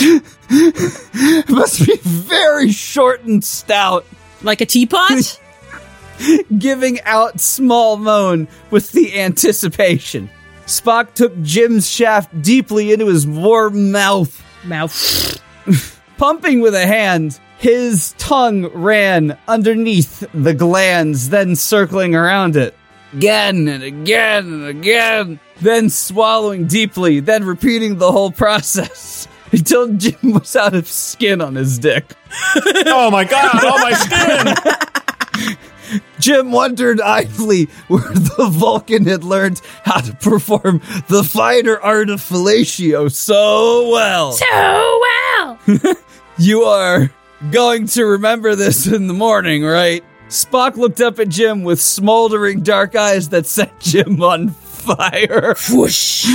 must be very short and stout, Like a teapot? giving out small moan with the anticipation. Spock took Jim's shaft deeply into his warm mouth. Pumping with a hand, his tongue ran underneath the glands, then circling around it. again and again and again, then swallowing deeply, then repeating the whole process until Jim was out of skin on his dick. Oh my god, oh my skin! Jim wondered idly where the Vulcan had learned how to perform the finer art of fellatio so well. So well. You are going to remember this in the morning, right? Spock looked up at Jim with smoldering dark eyes that set Jim on fire. Whoosh.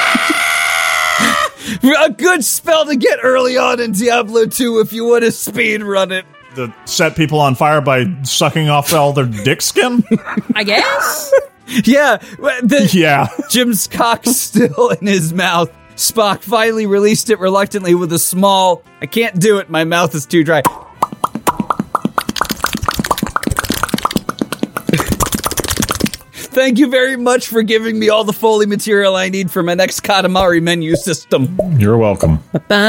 A good spell to get early on in Diablo 2 if you want to speed run it. To set people on fire by sucking off all their dick skin? I guess. Yeah. Yeah. Jim's cock still in his mouth. Spock finally released it reluctantly with a small, I can't do it, my mouth is too dry. Thank you very much for giving me all the Foley material I need for my next Katamari menu system. You're welcome.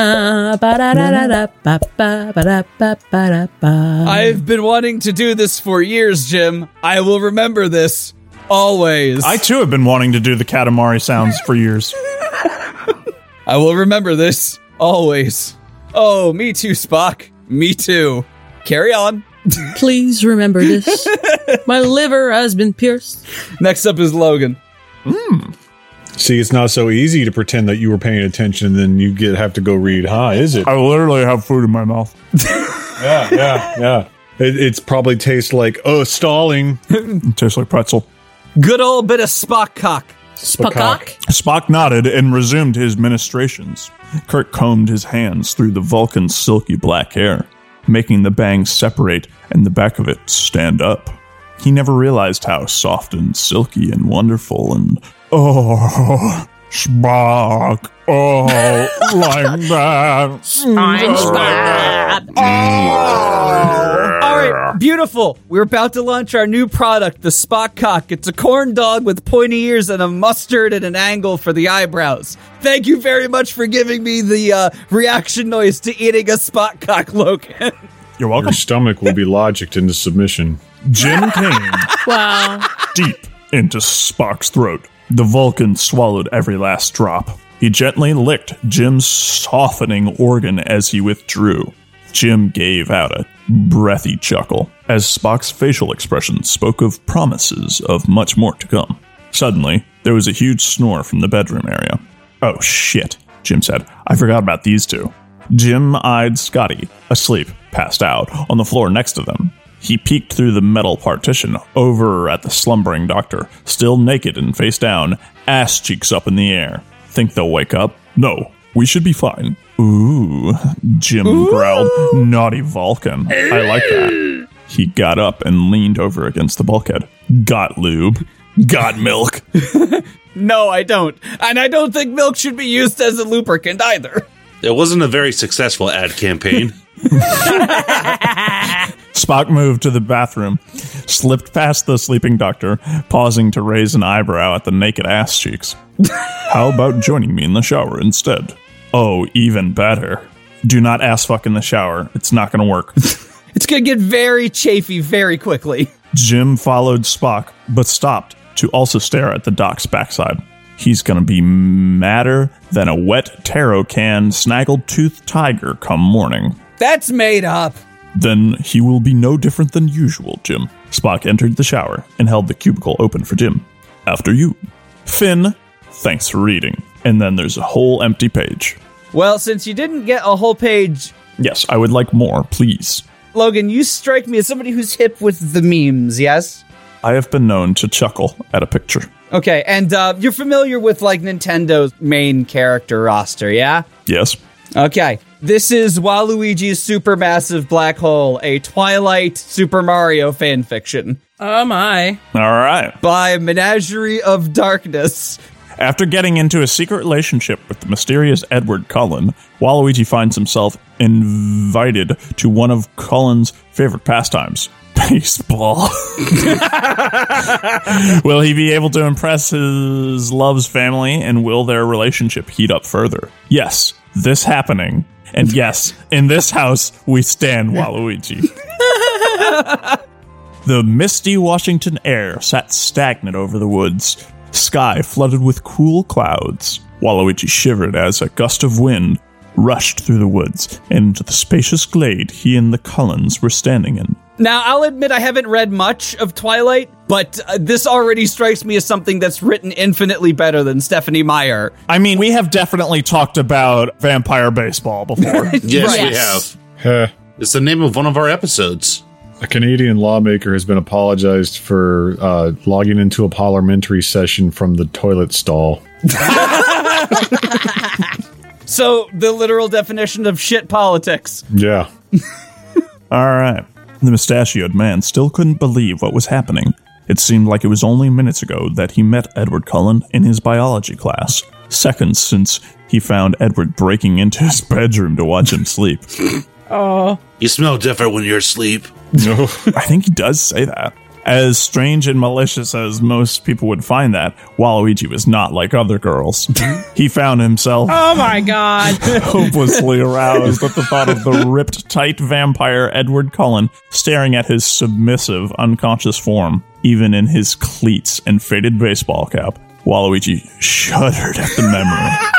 I've been wanting to do this for years, Jim. I will remember this. Always. I too have been wanting to do the Katamari sounds for years. I will remember this. Always. Oh, me too, Spock. Me too. Carry on. Please remember this. My liver has been pierced. Next up is Logan. See, it's not so easy to pretend that you were paying attention and then you have to go read, is it? I literally have food in my mouth. Yeah. It's probably tastes like, stalling. It tastes like pretzel. Good old bit of Spock cock. Spock. Spock nodded and resumed his ministrations. Kirk combed his hands through the Vulcan's silky black hair, making the bangs separate and the back of it stand up. He never realized how soft and silky and wonderful and, Spock, like that. I'm Spock. All right, beautiful. We're about to launch our new product, the Spock cock. It's a corn dog with pointy ears and a mustard at an angle for the eyebrows. Thank you very much for giving me the reaction noise to eating a Spock cock, Logan. You're welcome. Your stomach will be logicked into submission. Jim came Wow. deep into Spock's throat. The Vulcan swallowed every last drop. He gently licked Jim's softening organ as he withdrew. Jim gave out a breathy chuckle as Spock's facial expression spoke of promises of much more to come. Suddenly, there was a huge snore from the bedroom area. Oh shit, Jim said. I forgot about these two. Jim eyed Scotty, asleep, passed out, on the floor next to them. He peeked through the metal partition over at the slumbering doctor, still naked and face down, ass cheeks up in the air. Think they'll wake up? No, we should be fine. Ooh, Jim growled. Naughty Vulcan. I like that. He got up and leaned over against the bulkhead. Got lube. Got milk. No, I don't. And I don't think milk should be used as a lubricant either. It wasn't a very successful ad campaign. Spock moved to the bathroom, slipped past the sleeping doctor, pausing to raise an eyebrow at the naked ass cheeks. How about joining me in the shower instead? Oh, even better. Do not ass fuck in the shower. It's not going to work. It's going to get very chafy very quickly. Jim followed Spock, but stopped to also stare at the doc's backside. He's going to be madder than a wet taro can snaggle-toothed tiger come morning. That's made up. Then he will be no different than usual, Jim. Spock entered the shower and held the cubicle open for Jim. After you. Finn, thanks for reading. And then there's a whole empty page. Well, since you didn't get a whole page... Yes, I would like more, please. Logan, you strike me as somebody who's hip with the memes, yes? I have been known to chuckle at a picture. Okay, and you're familiar with, like, Nintendo's main character roster, yeah? Yes. Okay. This is Waluigi's Supermassive Black Hole, a Twilight Super Mario fanfiction. Oh my. All right. By Menagerie of Darkness. After getting into a secret relationship with the mysterious Edward Cullen, Waluigi finds himself invited to one of Cullen's favorite pastimes, baseball. Will he be able to impress his love's family, and will their relationship heat up further? Yes, this happening. And yes, in this house, we stand Waluigi. The misty Washington air sat stagnant over the woods, sky flooded with cool clouds. Waluigi shivered as a gust of wind rushed through the woods and into the spacious glade he and the Cullens were standing in. Now, I'll admit I haven't read much of Twilight, but this already strikes me as something that's written infinitely better than Stephanie Meyer. I mean, we have definitely talked about vampire baseball before. Yes, we have. It's the name of one of our episodes. A Canadian lawmaker has been apologized for logging into a parliamentary session from the toilet stall. So, the literal definition of shit politics. Yeah. All right. The mustachioed man still couldn't believe what was happening. It seemed like it was only minutes ago that he met Edward Cullen in his biology class. Seconds since he found Edward breaking into his bedroom to watch him sleep. Oh. You smell different when you're asleep. No. I think he does say that. As strange and malicious as most people would find that, Waluigi was not like other girls. He found himself Oh my god. hopelessly aroused at the thought of the ripped, tight vampire Edward Cullen staring at his submissive, unconscious form. Even in his cleats and faded baseball cap, Waluigi shuddered at the memory.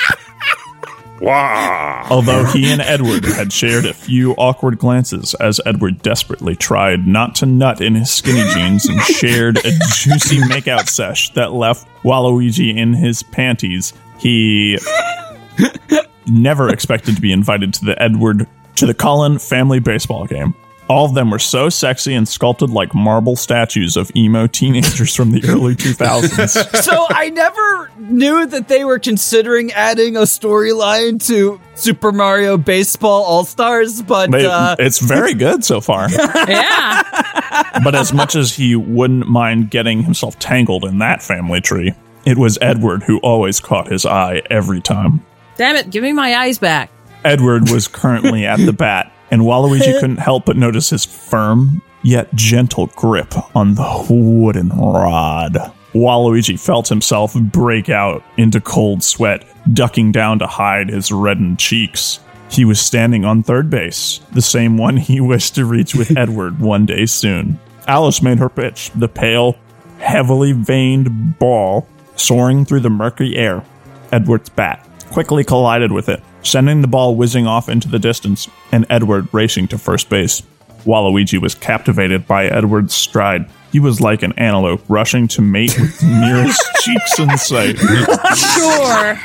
Wow. Although he and Edward had shared a few awkward glances as Edward desperately tried not to nut in his skinny jeans and shared a juicy makeout sesh that left Waluigi in his panties, he never expected to be invited to the Cullen family baseball game. All of them were so sexy and sculpted like marble statues of emo teenagers from the early 2000s. So I never knew that they were considering adding a storyline to Super Mario Baseball All-Stars, but It's very good so far. Yeah. But as much as he wouldn't mind getting himself tangled in that family tree, it was Edward who always caught his eye every time. Damn it, give me my eyes back. Edward was currently at the bat, and Waluigi couldn't help but notice his firm, yet gentle grip on the wooden rod. Waluigi felt himself break out into cold sweat, ducking down to hide his reddened cheeks. He was standing on third base, the same one he wished to reach with Edward one day soon. Alice made her pitch, the pale, heavily veined ball soaring through the murky air. Edward's bat quickly collided with it, sending the ball whizzing off into the distance, and Edward racing to first base. Waluigi was captivated by Edward's stride. He was like an antelope rushing to mate with the nearest cheeks in sight. Sure.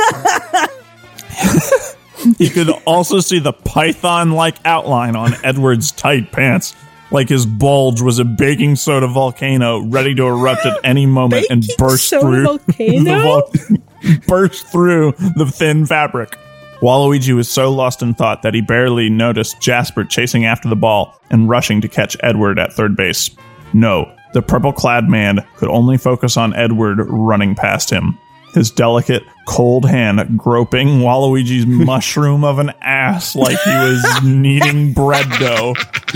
He could also see the python-like outline on Edward's tight pants, like his bulge was a baking soda volcano ready to erupt at any moment and burst through burst through the thin fabric. Waluigi was so lost in thought that he barely noticed Jasper chasing after the ball and rushing to catch Edward at third base. No, the purple-clad man could only focus on Edward running past him, his delicate, cold hand groping Waluigi's mushroom of an ass like he was kneading bread dough.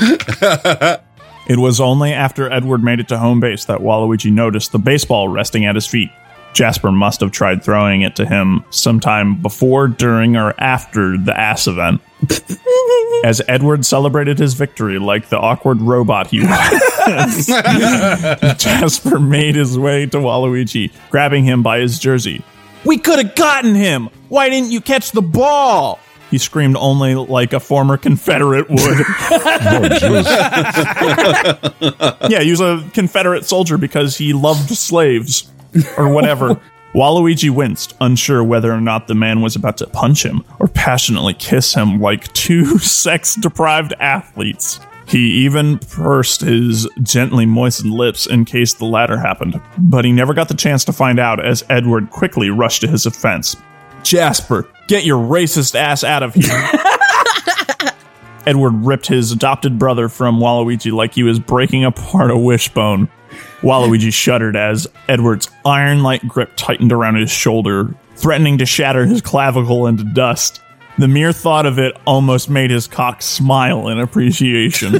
It was only after Edward made it to home base that Waluigi noticed the baseball resting at his feet. Jasper must have tried throwing it to him sometime before, during, or after the ass event. As Edward celebrated his victory like the awkward robot he was, Jasper made his way to Waluigi, grabbing him by his jersey. "We could have gotten him! Why didn't you catch the ball?" He screamed only like a former Confederate would. Oh, jeez. Yeah, he was a Confederate soldier because he loved slaves. Or whatever. Waluigi winced, unsure whether or not the man was about to punch him or passionately kiss him like two sex-deprived athletes. He even pursed his gently moistened lips in case the latter happened, but he never got the chance to find out as Edward quickly rushed to his defense. "Jasper, get your racist ass out of here." Edward ripped his adopted brother from Waluigi like he was breaking apart a wishbone. Waluigi shuddered as Edward's iron-like grip tightened around his shoulder, threatening to shatter his clavicle into dust. The mere thought of it almost made his cock smile in appreciation.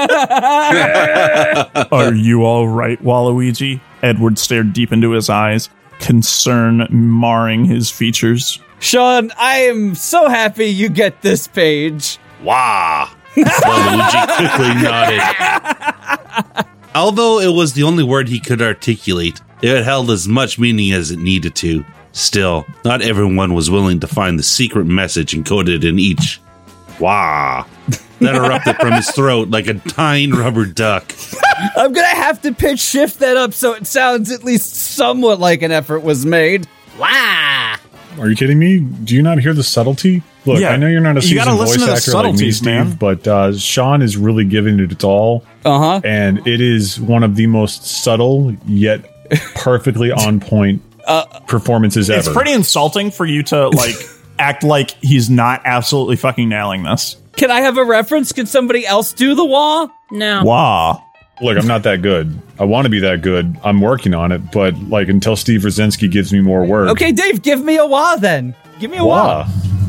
"Are you all right, Waluigi?" Edward stared deep into his eyes, concern marring his features. Sean, I am so happy you get this page. Wow. Waluigi quickly nodded. Although it was the only word he could articulate, it held as much meaning as it needed to. Still, not everyone was willing to find the secret message encoded in each wah that erupted from his throat like a dying rubber duck. I'm gonna have to pitch shift that up so it sounds at least somewhat like an effort was made. Wah! Are you kidding me? Do you not hear the subtlety? Look, Yeah, I know you're not a you gotta seasoned listen voice to the actor like me, subtleties, man. Steve, but Sean is really giving it its all. Uh-huh. And it is one of the most subtle yet perfectly on point performances ever. It's pretty insulting for you to, like, act like he's not absolutely fucking nailing this. Can I have a reference? Can somebody else do the wah? No. Wow. Look, I'm not that good. I want to be that good. I'm working on it, but like until Steve Rosinski gives me more work. Okay, Dave, give me a wah then. Give me a wah.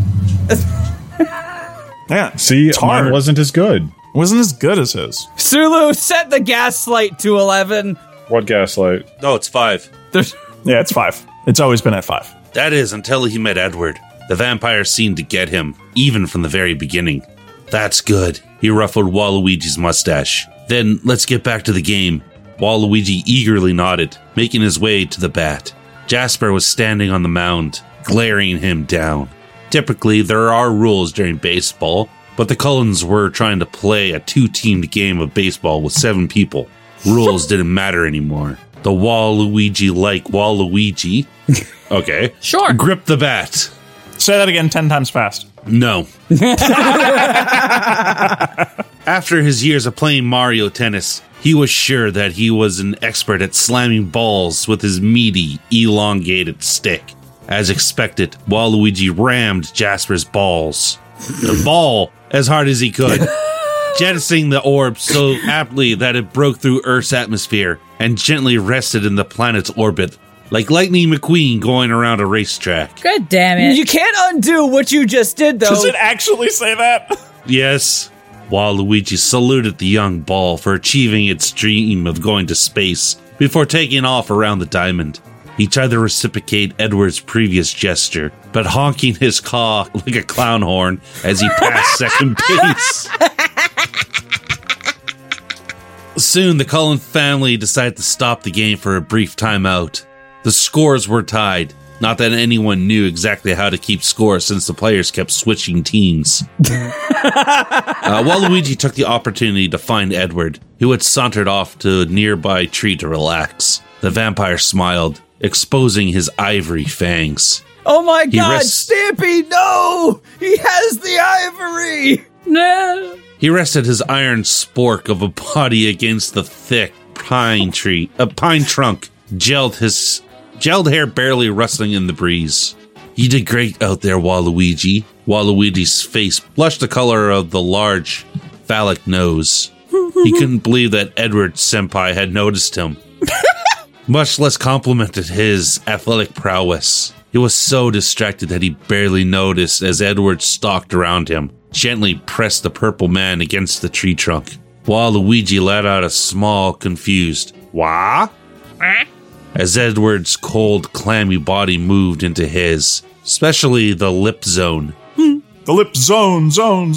Yeah. See, It's hard. mine wasn't as good. It wasn't as good as his. Sulu, set the gaslight to 11. What gaslight? No, it's 5. There's Yeah, it's 5. It's always been at 5. That is until he met Edward. The vampire seemed to get him, even from the very beginning. That's good. He ruffled Waluigi's mustache. Then let's get back to the game. Waluigi eagerly nodded, making his way to the bat. Jasper was standing on the mound, glaring him down. Typically, there are rules during baseball, but the Cullens were trying to play a 2-teamed game of baseball with 7 people. Rules didn't matter anymore. The Waluigi-like Waluigi, okay, Sure. gripped the bat. Say that again 10 times fast. No. After his years of playing Mario Tennis, he was sure that he was an expert at slamming balls with his meaty, elongated stick. As expected, Waluigi rammed Jasper's the ball as hard as he could, jettisoning the orb so aptly that it broke through Earth's atmosphere and gently rested in the planet's orbit, like Lightning McQueen going around a racetrack. God damn it. You can't undo what you just did, though. Does it actually say that? Yes. Waluigi saluted the young ball for achieving its dream of going to space before taking off around the diamond. He tried to reciprocate Edward's previous gesture, but honking his caw like a clown horn as he passed second base. Soon, the Cullen family decided to stop the game for a brief timeout. The scores were tied. Not that anyone knew exactly how to keep score since the players kept switching teams. Waluigi took the opportunity to find Edward, who had sauntered off to a nearby tree to relax. The vampire smiled, exposing his ivory fangs. Oh my god, rests- Stampy, no! He has the ivory! No. He rested his iron spork of a body against the thick pine trunk, gelled hair barely rustling in the breeze. You did great out there, Waluigi. Waluigi's face blushed the color of the large, phallic nose. He couldn't believe that Edward Senpai had noticed him, much less complimented his athletic prowess. He was so distracted that he barely noticed as Edward stalked around him, gently pressed the purple man against the tree trunk. Waluigi let out a small, confused "Wah?" as Edward's cold, clammy body moved into his, especially the lip zone. The lip zone.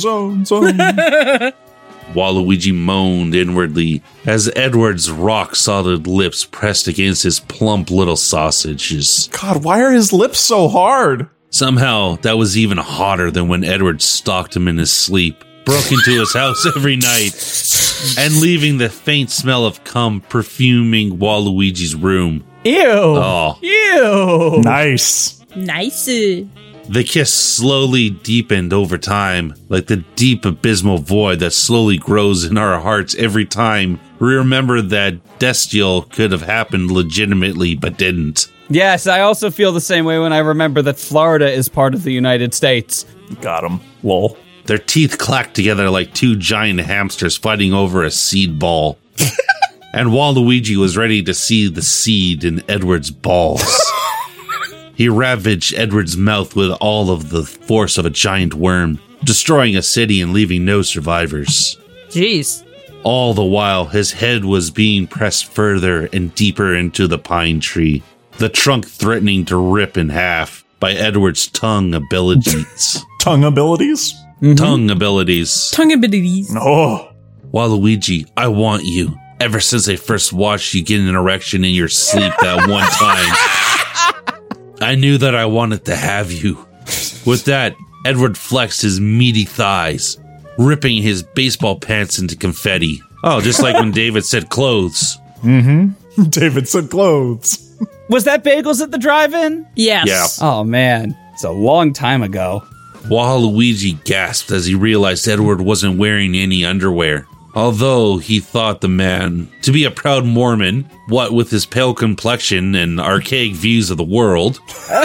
Waluigi moaned inwardly as Edward's rock-solid lips pressed against his plump little sausages. God, why are his lips so hard? Somehow, that was even hotter than when Edward stalked him in his sleep, broke into his house every night, and leaving the faint smell of cum perfuming Waluigi's room. Ew! Oh. Ew! Nice. Nice. The kiss slowly deepened over time, like the deep abysmal void that slowly grows in our hearts every time we remember that Destial could have happened legitimately but didn't. Yes, I also feel the same way when I remember that Florida is part of the United States. Got him. Lol. Their teeth clacked together like two giant hamsters fighting over a seed ball. And Waluigi was ready to see the seed in Edward's balls. He ravaged Edward's mouth with all of the force of a giant worm, destroying a city and leaving no survivors. Jeez. All the while, his head was being pressed further and deeper into the pine tree, the trunk threatening to rip in half by Edward's tongue abilities. Tongue abilities? Tongue abilities. Tongue abilities. Oh. Waluigi, I want you. Ever since I first watched you get an erection in your sleep that one time, I knew that I wanted to have you. With that, Edward flexed his meaty thighs, ripping his baseball pants into confetti. Oh, just like when David said clothes. David said clothes. Was that Bagels at the drive-in? Yes. Yeah. Oh, man. It's a long time ago. Waluigi gasped as he realized Edward wasn't wearing any underwear. Although he thought the man to be a proud Mormon, what with his pale complexion and archaic views of the world.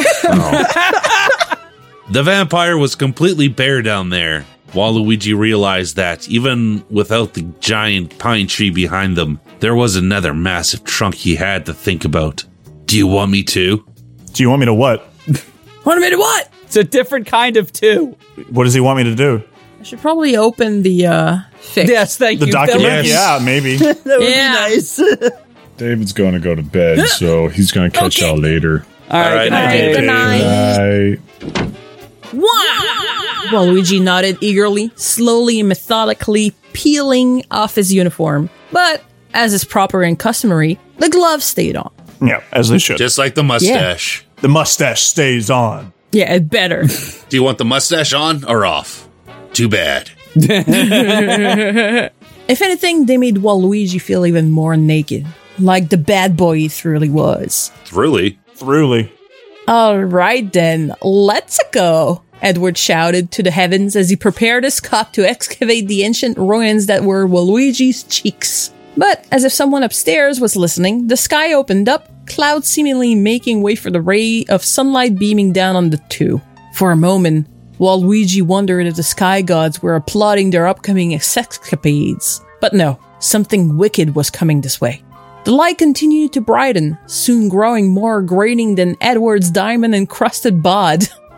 The vampire was completely bare down there. Waluigi realized that, even without the giant pine tree behind them, there was another massive trunk he had to think about. Do you want me to? Do you want me to what? Want me to what? It's a different kind of two. What does he want me to do? I should probably open the fic. Yes, thank The you. document? Yes. Yeah, maybe. That would Yeah. be nice. David's going to go to bed, so he's going to catch Okay. y'all later. All right, All right, good night, David. Good night. Bye. Wow! Waluigi nodded eagerly, slowly and methodically peeling off his uniform. But, as is proper and customary, the gloves stayed on. Yeah, as they should. Just like the mustache. The mustache stays on. Yeah, it better. Do you want the mustache on or off? Too bad. If anything, they made Waluigi feel even more naked. Like the bad boy he truly was. Really? Truly. Alright then, let's go! Edward shouted to the heavens as he prepared his cup to excavate the ancient ruins that were Waluigi's cheeks. But, as if someone upstairs was listening, the sky opened up, clouds seemingly making way for the ray of sunlight beaming down on the two. For a moment, Waluigi wondered if the sky gods were applauding their upcoming escapades. But no, something wicked was coming this way. The light continued to brighten, soon growing more grating than Edward's diamond-encrusted bod.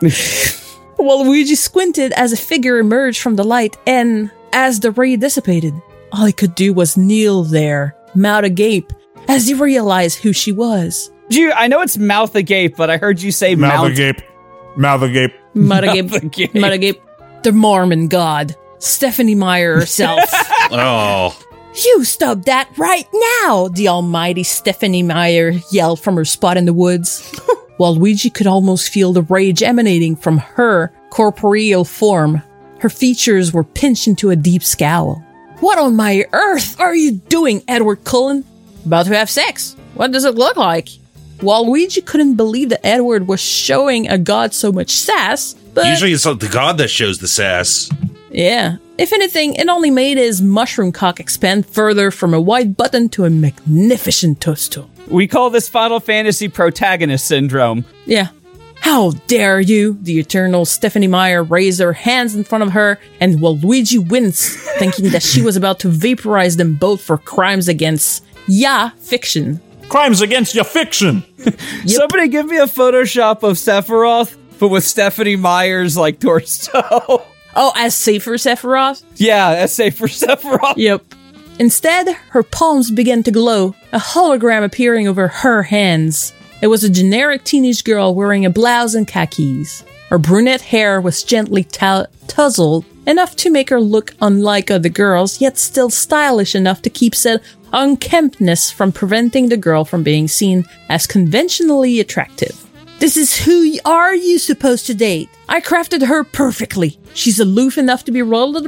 Waluigi squinted as a figure emerged from the light, and as the ray dissipated, all he could do was kneel there, mouth agape, as he realized who she was. I know it's mouth agape, but I heard you say Mouth mount. agape. Mouth agape. Mouth agape. agape. Mouth agape. The Mormon god, Stephanie Meyer herself. Oh. You stop that right now! The almighty Stephanie Meyer yelled from her spot in the woods. Waluigi could almost feel the rage emanating from her corporeal form. Her features were pinched into a deep scowl. What on my earth are you doing, Edward Cullen? About to have sex. What does it look like? Waluigi couldn't believe that Edward was showing a god so much sass, but Usually it's the god that shows the sass. yeah. If anything, it only made his mushroom cock expand further from a white button to a magnificent tosto. We call this Final Fantasy protagonist syndrome. Yeah. How dare you? The eternal Stephanie Meyer raised her hands in front of her, and Waluigi winced, thinking that she was about to vaporize them both for crimes against, fiction. Crimes against your fiction. Somebody give me a Photoshop of Sephiroth, but with Stephanie Meyer's, torso. Oh, as safer Sephiroth? Yeah, essay for Sephiroth. Yep. Instead, her palms began to glow, a hologram appearing over her hands. It was a generic teenage girl wearing a blouse and khakis. Her brunette hair was gently tousled, enough to make her look unlike other girls, yet still stylish enough to keep said unkemptness from preventing the girl from being seen as conventionally attractive. This is who are you supposed to date? I crafted her perfectly. She's aloof enough to be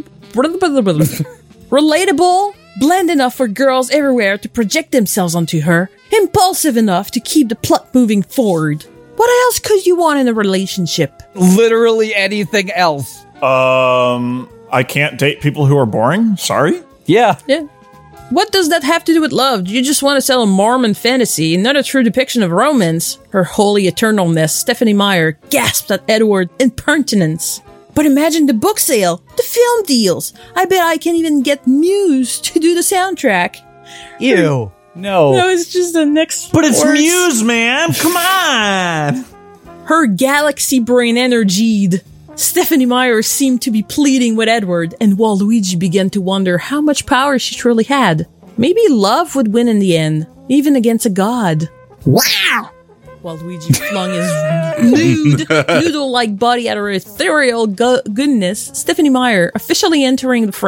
relatable, bland enough for girls everywhere to project themselves onto her, impulsive enough to keep the plot moving forward. What else could you want in a relationship? Literally anything else. I can't date people who are boring? Sorry? Yeah. Yeah. What does that have to do with love? You just want to sell a Mormon fantasy, not a true depiction of romance. Her holy eternalness, Stephanie Meyer, gasped at Edward's impertinence. But imagine the book sale, the film deals. I bet I can even get Muse to do the soundtrack. Ew. No. No, it's just the next. But it's words. Muse, man. Come on. Her galaxy brain energied. Stephanie Meyer seemed to be pleading with Edward, and Waluigi began to wonder how much power she truly had. Maybe love would win in the end, even against a god. Wow! Waluigi flung his nude, noodle-like body at her ethereal goodness, Stephanie Meyer officially entering the fray.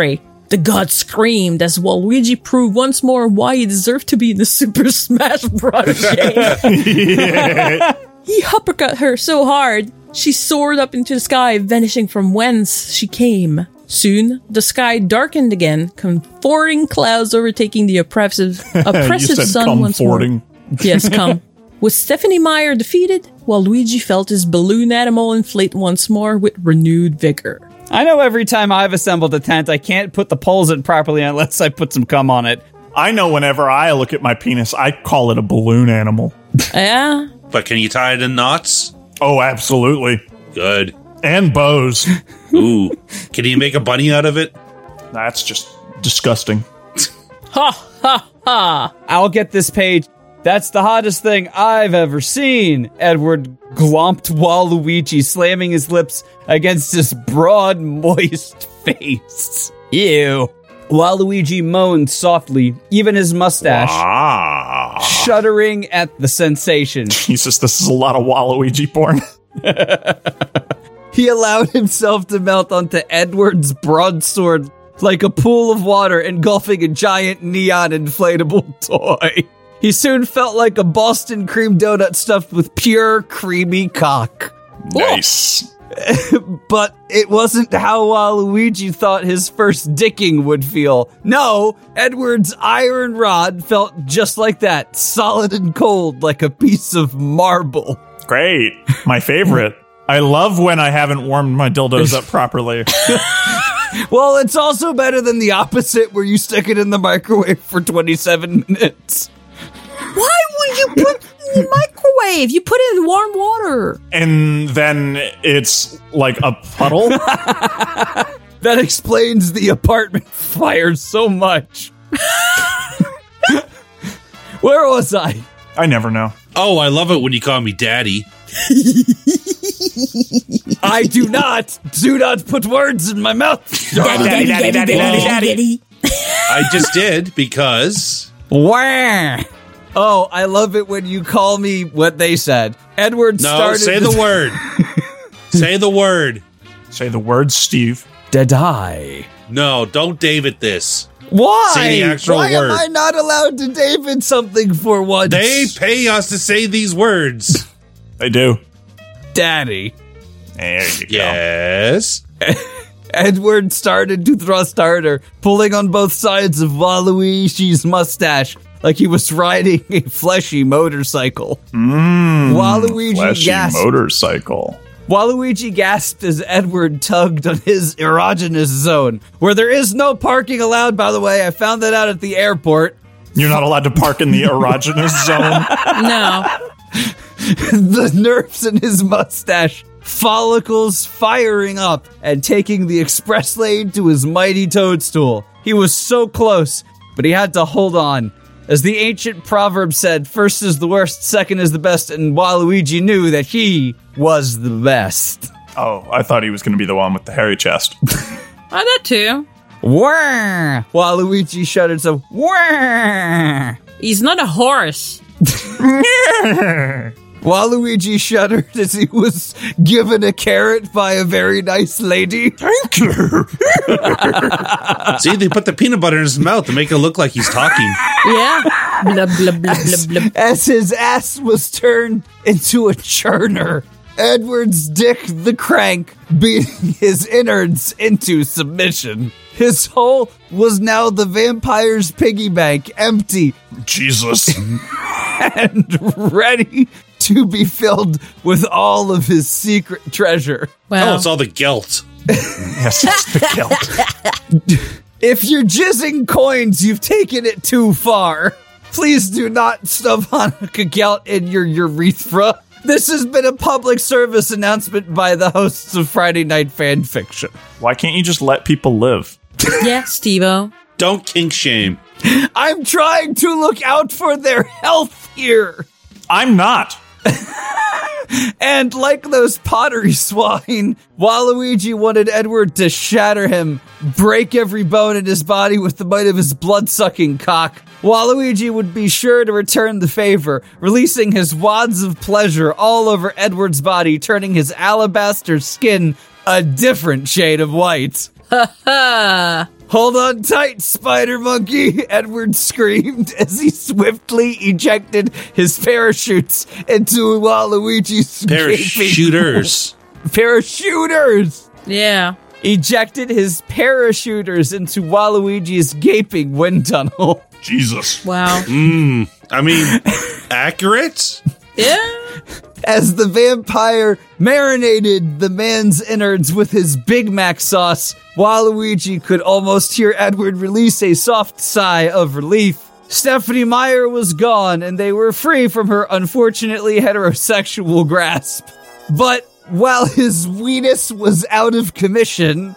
The god screamed as Waluigi proved once more why he deserved to be in the Super Smash Bros. game. He uppercut her so hard, she soared up into the sky, vanishing from whence she came. Soon, the sky darkened again, comforting clouds overtaking the oppressive sun once more. Yes, come. With Stephanie Meyer defeated, Waluigi felt his balloon animal inflate once more with renewed vigor. I know every time I've assembled a tent, I can't put the poles in properly unless I put some cum on it. I know whenever I look at my penis, I call it a balloon animal. Yeah? But can you tie it in knots? Oh, absolutely. Good. And bows. Ooh. Can you make a bunny out of it? That's just disgusting. Ha ha ha! I'll get this page. That's the hottest thing I've ever seen. Edward glomped Waluigi, slamming his lips against his broad, moist face. Ew. Waluigi moaned softly, even his mustache, shuddering at the sensation. Jesus, this is a lot of Waluigi porn. He allowed himself to melt onto Edward's broadsword like a pool of water engulfing a giant neon inflatable toy. He soon felt like a Boston cream donut stuffed with pure, creamy cock. Nice. But it wasn't how Waluigi thought his first dicking would feel. No, Edward's iron rod felt just like that, solid and cold like a piece of marble. Great. My favorite. I love when I haven't warmed my dildos up properly. Well, it's also better than the opposite where you stick it in the microwave for 27 minutes. Why would you put it in the microwave? You put it in warm water. And then it's like a puddle? That explains the apartment fire so much. Where was I? I never know. Oh, I love it when you call me daddy. I do not put words in my mouth. Daddy. I just did because... Wah. Oh, I love it when you call me what they said. Edward started... No, say the word. Say the word. Say the word, Steve. Did I? No, don't David this. Why? Say the actual Why word. am I not allowed to David something for once? They pay us to say these words. They do. Daddy. There you go. Yes. Edward started to thrust harder, pulling on both sides of Waluigi's mustache like he was riding a fleshy motorcycle. Waluigi Fleshy gasped. motorcycle. Waluigi gasped as Edward tugged on his erogenous zone, where there is no parking allowed, by the way. I found that out at the airport. You're not allowed to park in the erogenous zone. No. The nerves in his mustache, follicles firing up and taking the express lane to his mighty toadstool. He was so close, but he had to hold on. As the ancient proverb said, first is the worst, second is the best, and Waluigi knew that he was the best. Oh, I thought he was going to be the one with the hairy chest. That too. Wah! Waluigi shuddered so, wah! He's not a horse. Waluigi shuddered as he was given a carrot by a very nice lady. Thank you. See, they put the peanut butter in his mouth to make it look like he's talking. Yeah. Blah, blah, blah, blah, blah. As his ass was turned into a churner, Edward's dick the crank beating his innards into submission. His hole was now the vampire's piggy bank, empty Jesus. and ready to be filled with all of his secret treasure. Wow. Oh, it's all the gelt. Yes, it's the guilt. If you're jizzing coins, you've taken it too far. Please do not stuff Hanukkah gelt in your urethra. This has been a public service announcement by the hosts of Friday Night Fan Fiction. Why can't you just let people live? Yeah, Steve-O. Don't kink shame. I'm trying to look out for their health here. I'm not. And like those pottery swine, Waluigi wanted Edward to shatter him, break every bone in his body with the might of his blood-sucking cock. Waluigi would be sure to return the favor, releasing his wads of pleasure all over Edward's body, turning his alabaster skin a different shade of white. Hold on tight, Spider Monkey, Edward screamed as he swiftly ejected his parachutes into Waluigi's Parachuters. Parachuters! Yeah. Ejected his parachuters into Waluigi's gaping wind tunnel. Jesus. Wow. I mean, accurate? Yeah. As the vampire marinated the man's innards with his Big Mac sauce, Waluigi could almost hear Edward release a soft sigh of relief. Stephanie Meyer was gone, and they were free from her unfortunately heterosexual grasp. But while his weenus was out of commission,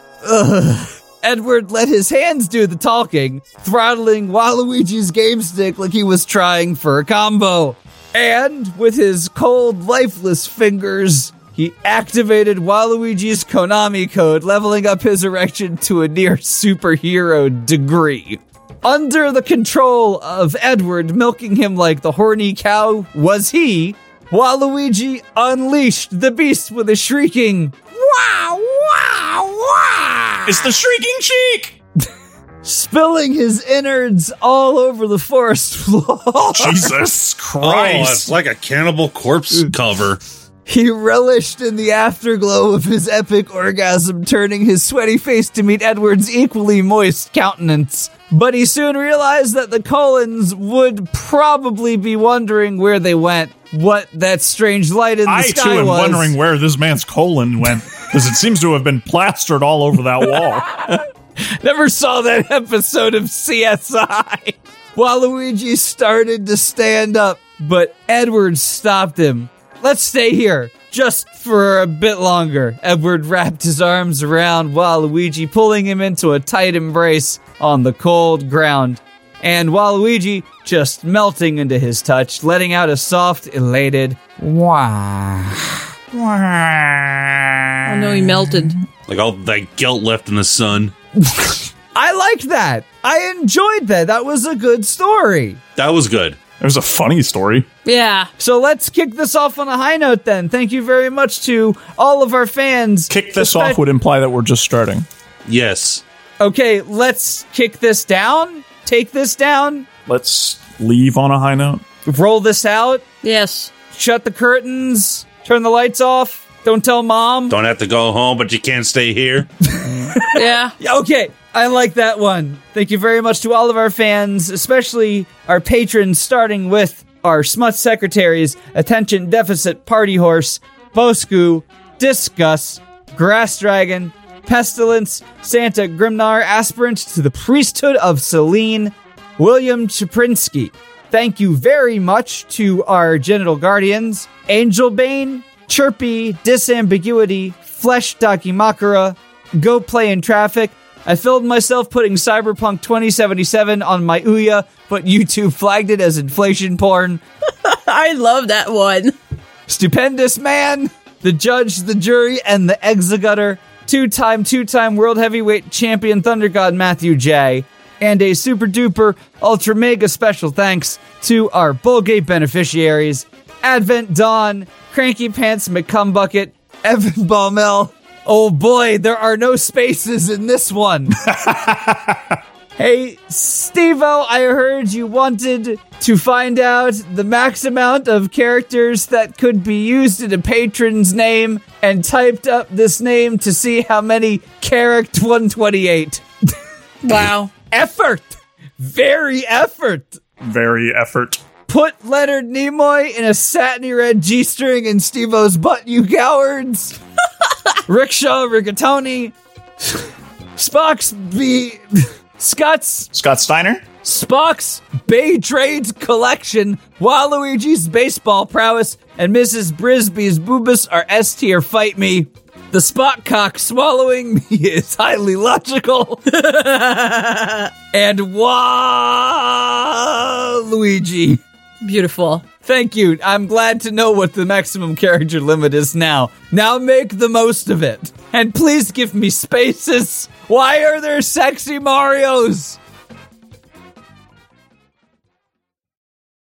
Edward let his hands do the talking, throttling Waluigi's game stick like he was trying for a combo. And with his cold, lifeless fingers, he activated Waluigi's Konami code, leveling up his erection to a near superhero degree. Under the control of Edward, milking him like the horny cow was he, Waluigi unleashed the beast with a shrieking, "Wow, wow, wow!" It's the Shrieking Cheek! spilling his innards all over the forest floor. Jesus Oh, it's Christ. like a Cannibal Corpse cover. He relished in the afterglow of his epic orgasm, turning his sweaty face to meet Edward's equally moist countenance. But he soon realized that the Cullens would probably be wondering where they went, what that strange light in the I sky too am was. wondering where this man's colon went, because it seems to have been plastered all over that wall. Never saw that episode of CSI. Waluigi started to stand up, but Edward stopped him. Let's stay here, just for a bit longer. Edward wrapped his arms around Waluigi, pulling him into a tight embrace on the cold ground. And Waluigi just melting into his touch, letting out a soft, elated wah. I know he melted. Like all that guilt left in the sun. I liked that. I enjoyed that. That was a good story. That was good. It was a funny story. Yeah. So let's kick this off on a high note then. Thank you very much to all of our fans. Kick this off would imply that we're just starting. Yes. Okay, let's kick this down. Take this down. Let's leave on a high note. Roll this out. Yes. Shut the curtains. Turn the lights off. Don't tell mom. Don't have to go home, but you can't stay here. Yeah. Yeah, okay, I like that one. Thank you very much to all of our fans, especially our patrons, starting with our smut secretaries, Attention Deficit Party Horse, Bosku, Discuss, Grass Dragon, Pestilence, Santa Grimnar, aspirant to the priesthood of Selene, William Chaprinsky. Thank you very much to our genital guardians, Angel Bane, Chirpy, Disambiguity, Flesh Dakimakura, Go Play in Traffic. I filmed myself putting Cyberpunk 2077 on my Ouya, but YouTube flagged it as inflation porn. I love that one. Stupendous Man, the Judge, the Jury, and the Exegutter. Two-time World Heavyweight Champion Thunder God Matthew J. And a super duper ultra mega special thanks to our Bullgate beneficiaries, Advent Dawn, Cranky Pants McCumbucket, Evan Baumel. Oh boy, there are no spaces in this one. Hey, Steve-O, I heard you wanted to find out the max amount of characters that could be used in a patron's name and typed up this name to see how many Character 128. Wow. Effort! Very effort! Very effort. Put Leonard Nimoy in a satiny red G-string in Steve-O's butt, you cowards! Rickshaw Rigatoni. Scott Steiner? Spock's Bay Trades Collection, Waluigi's baseball prowess, and Mrs. Brisby's boobus are S-tier. Fight me. The Spock cock swallowing me is highly logical. And Waluigi. Beautiful. Thank you. I'm glad to know what the maximum character limit is now. Now make the most of it. And please give me spaces. Why are there sexy Marios?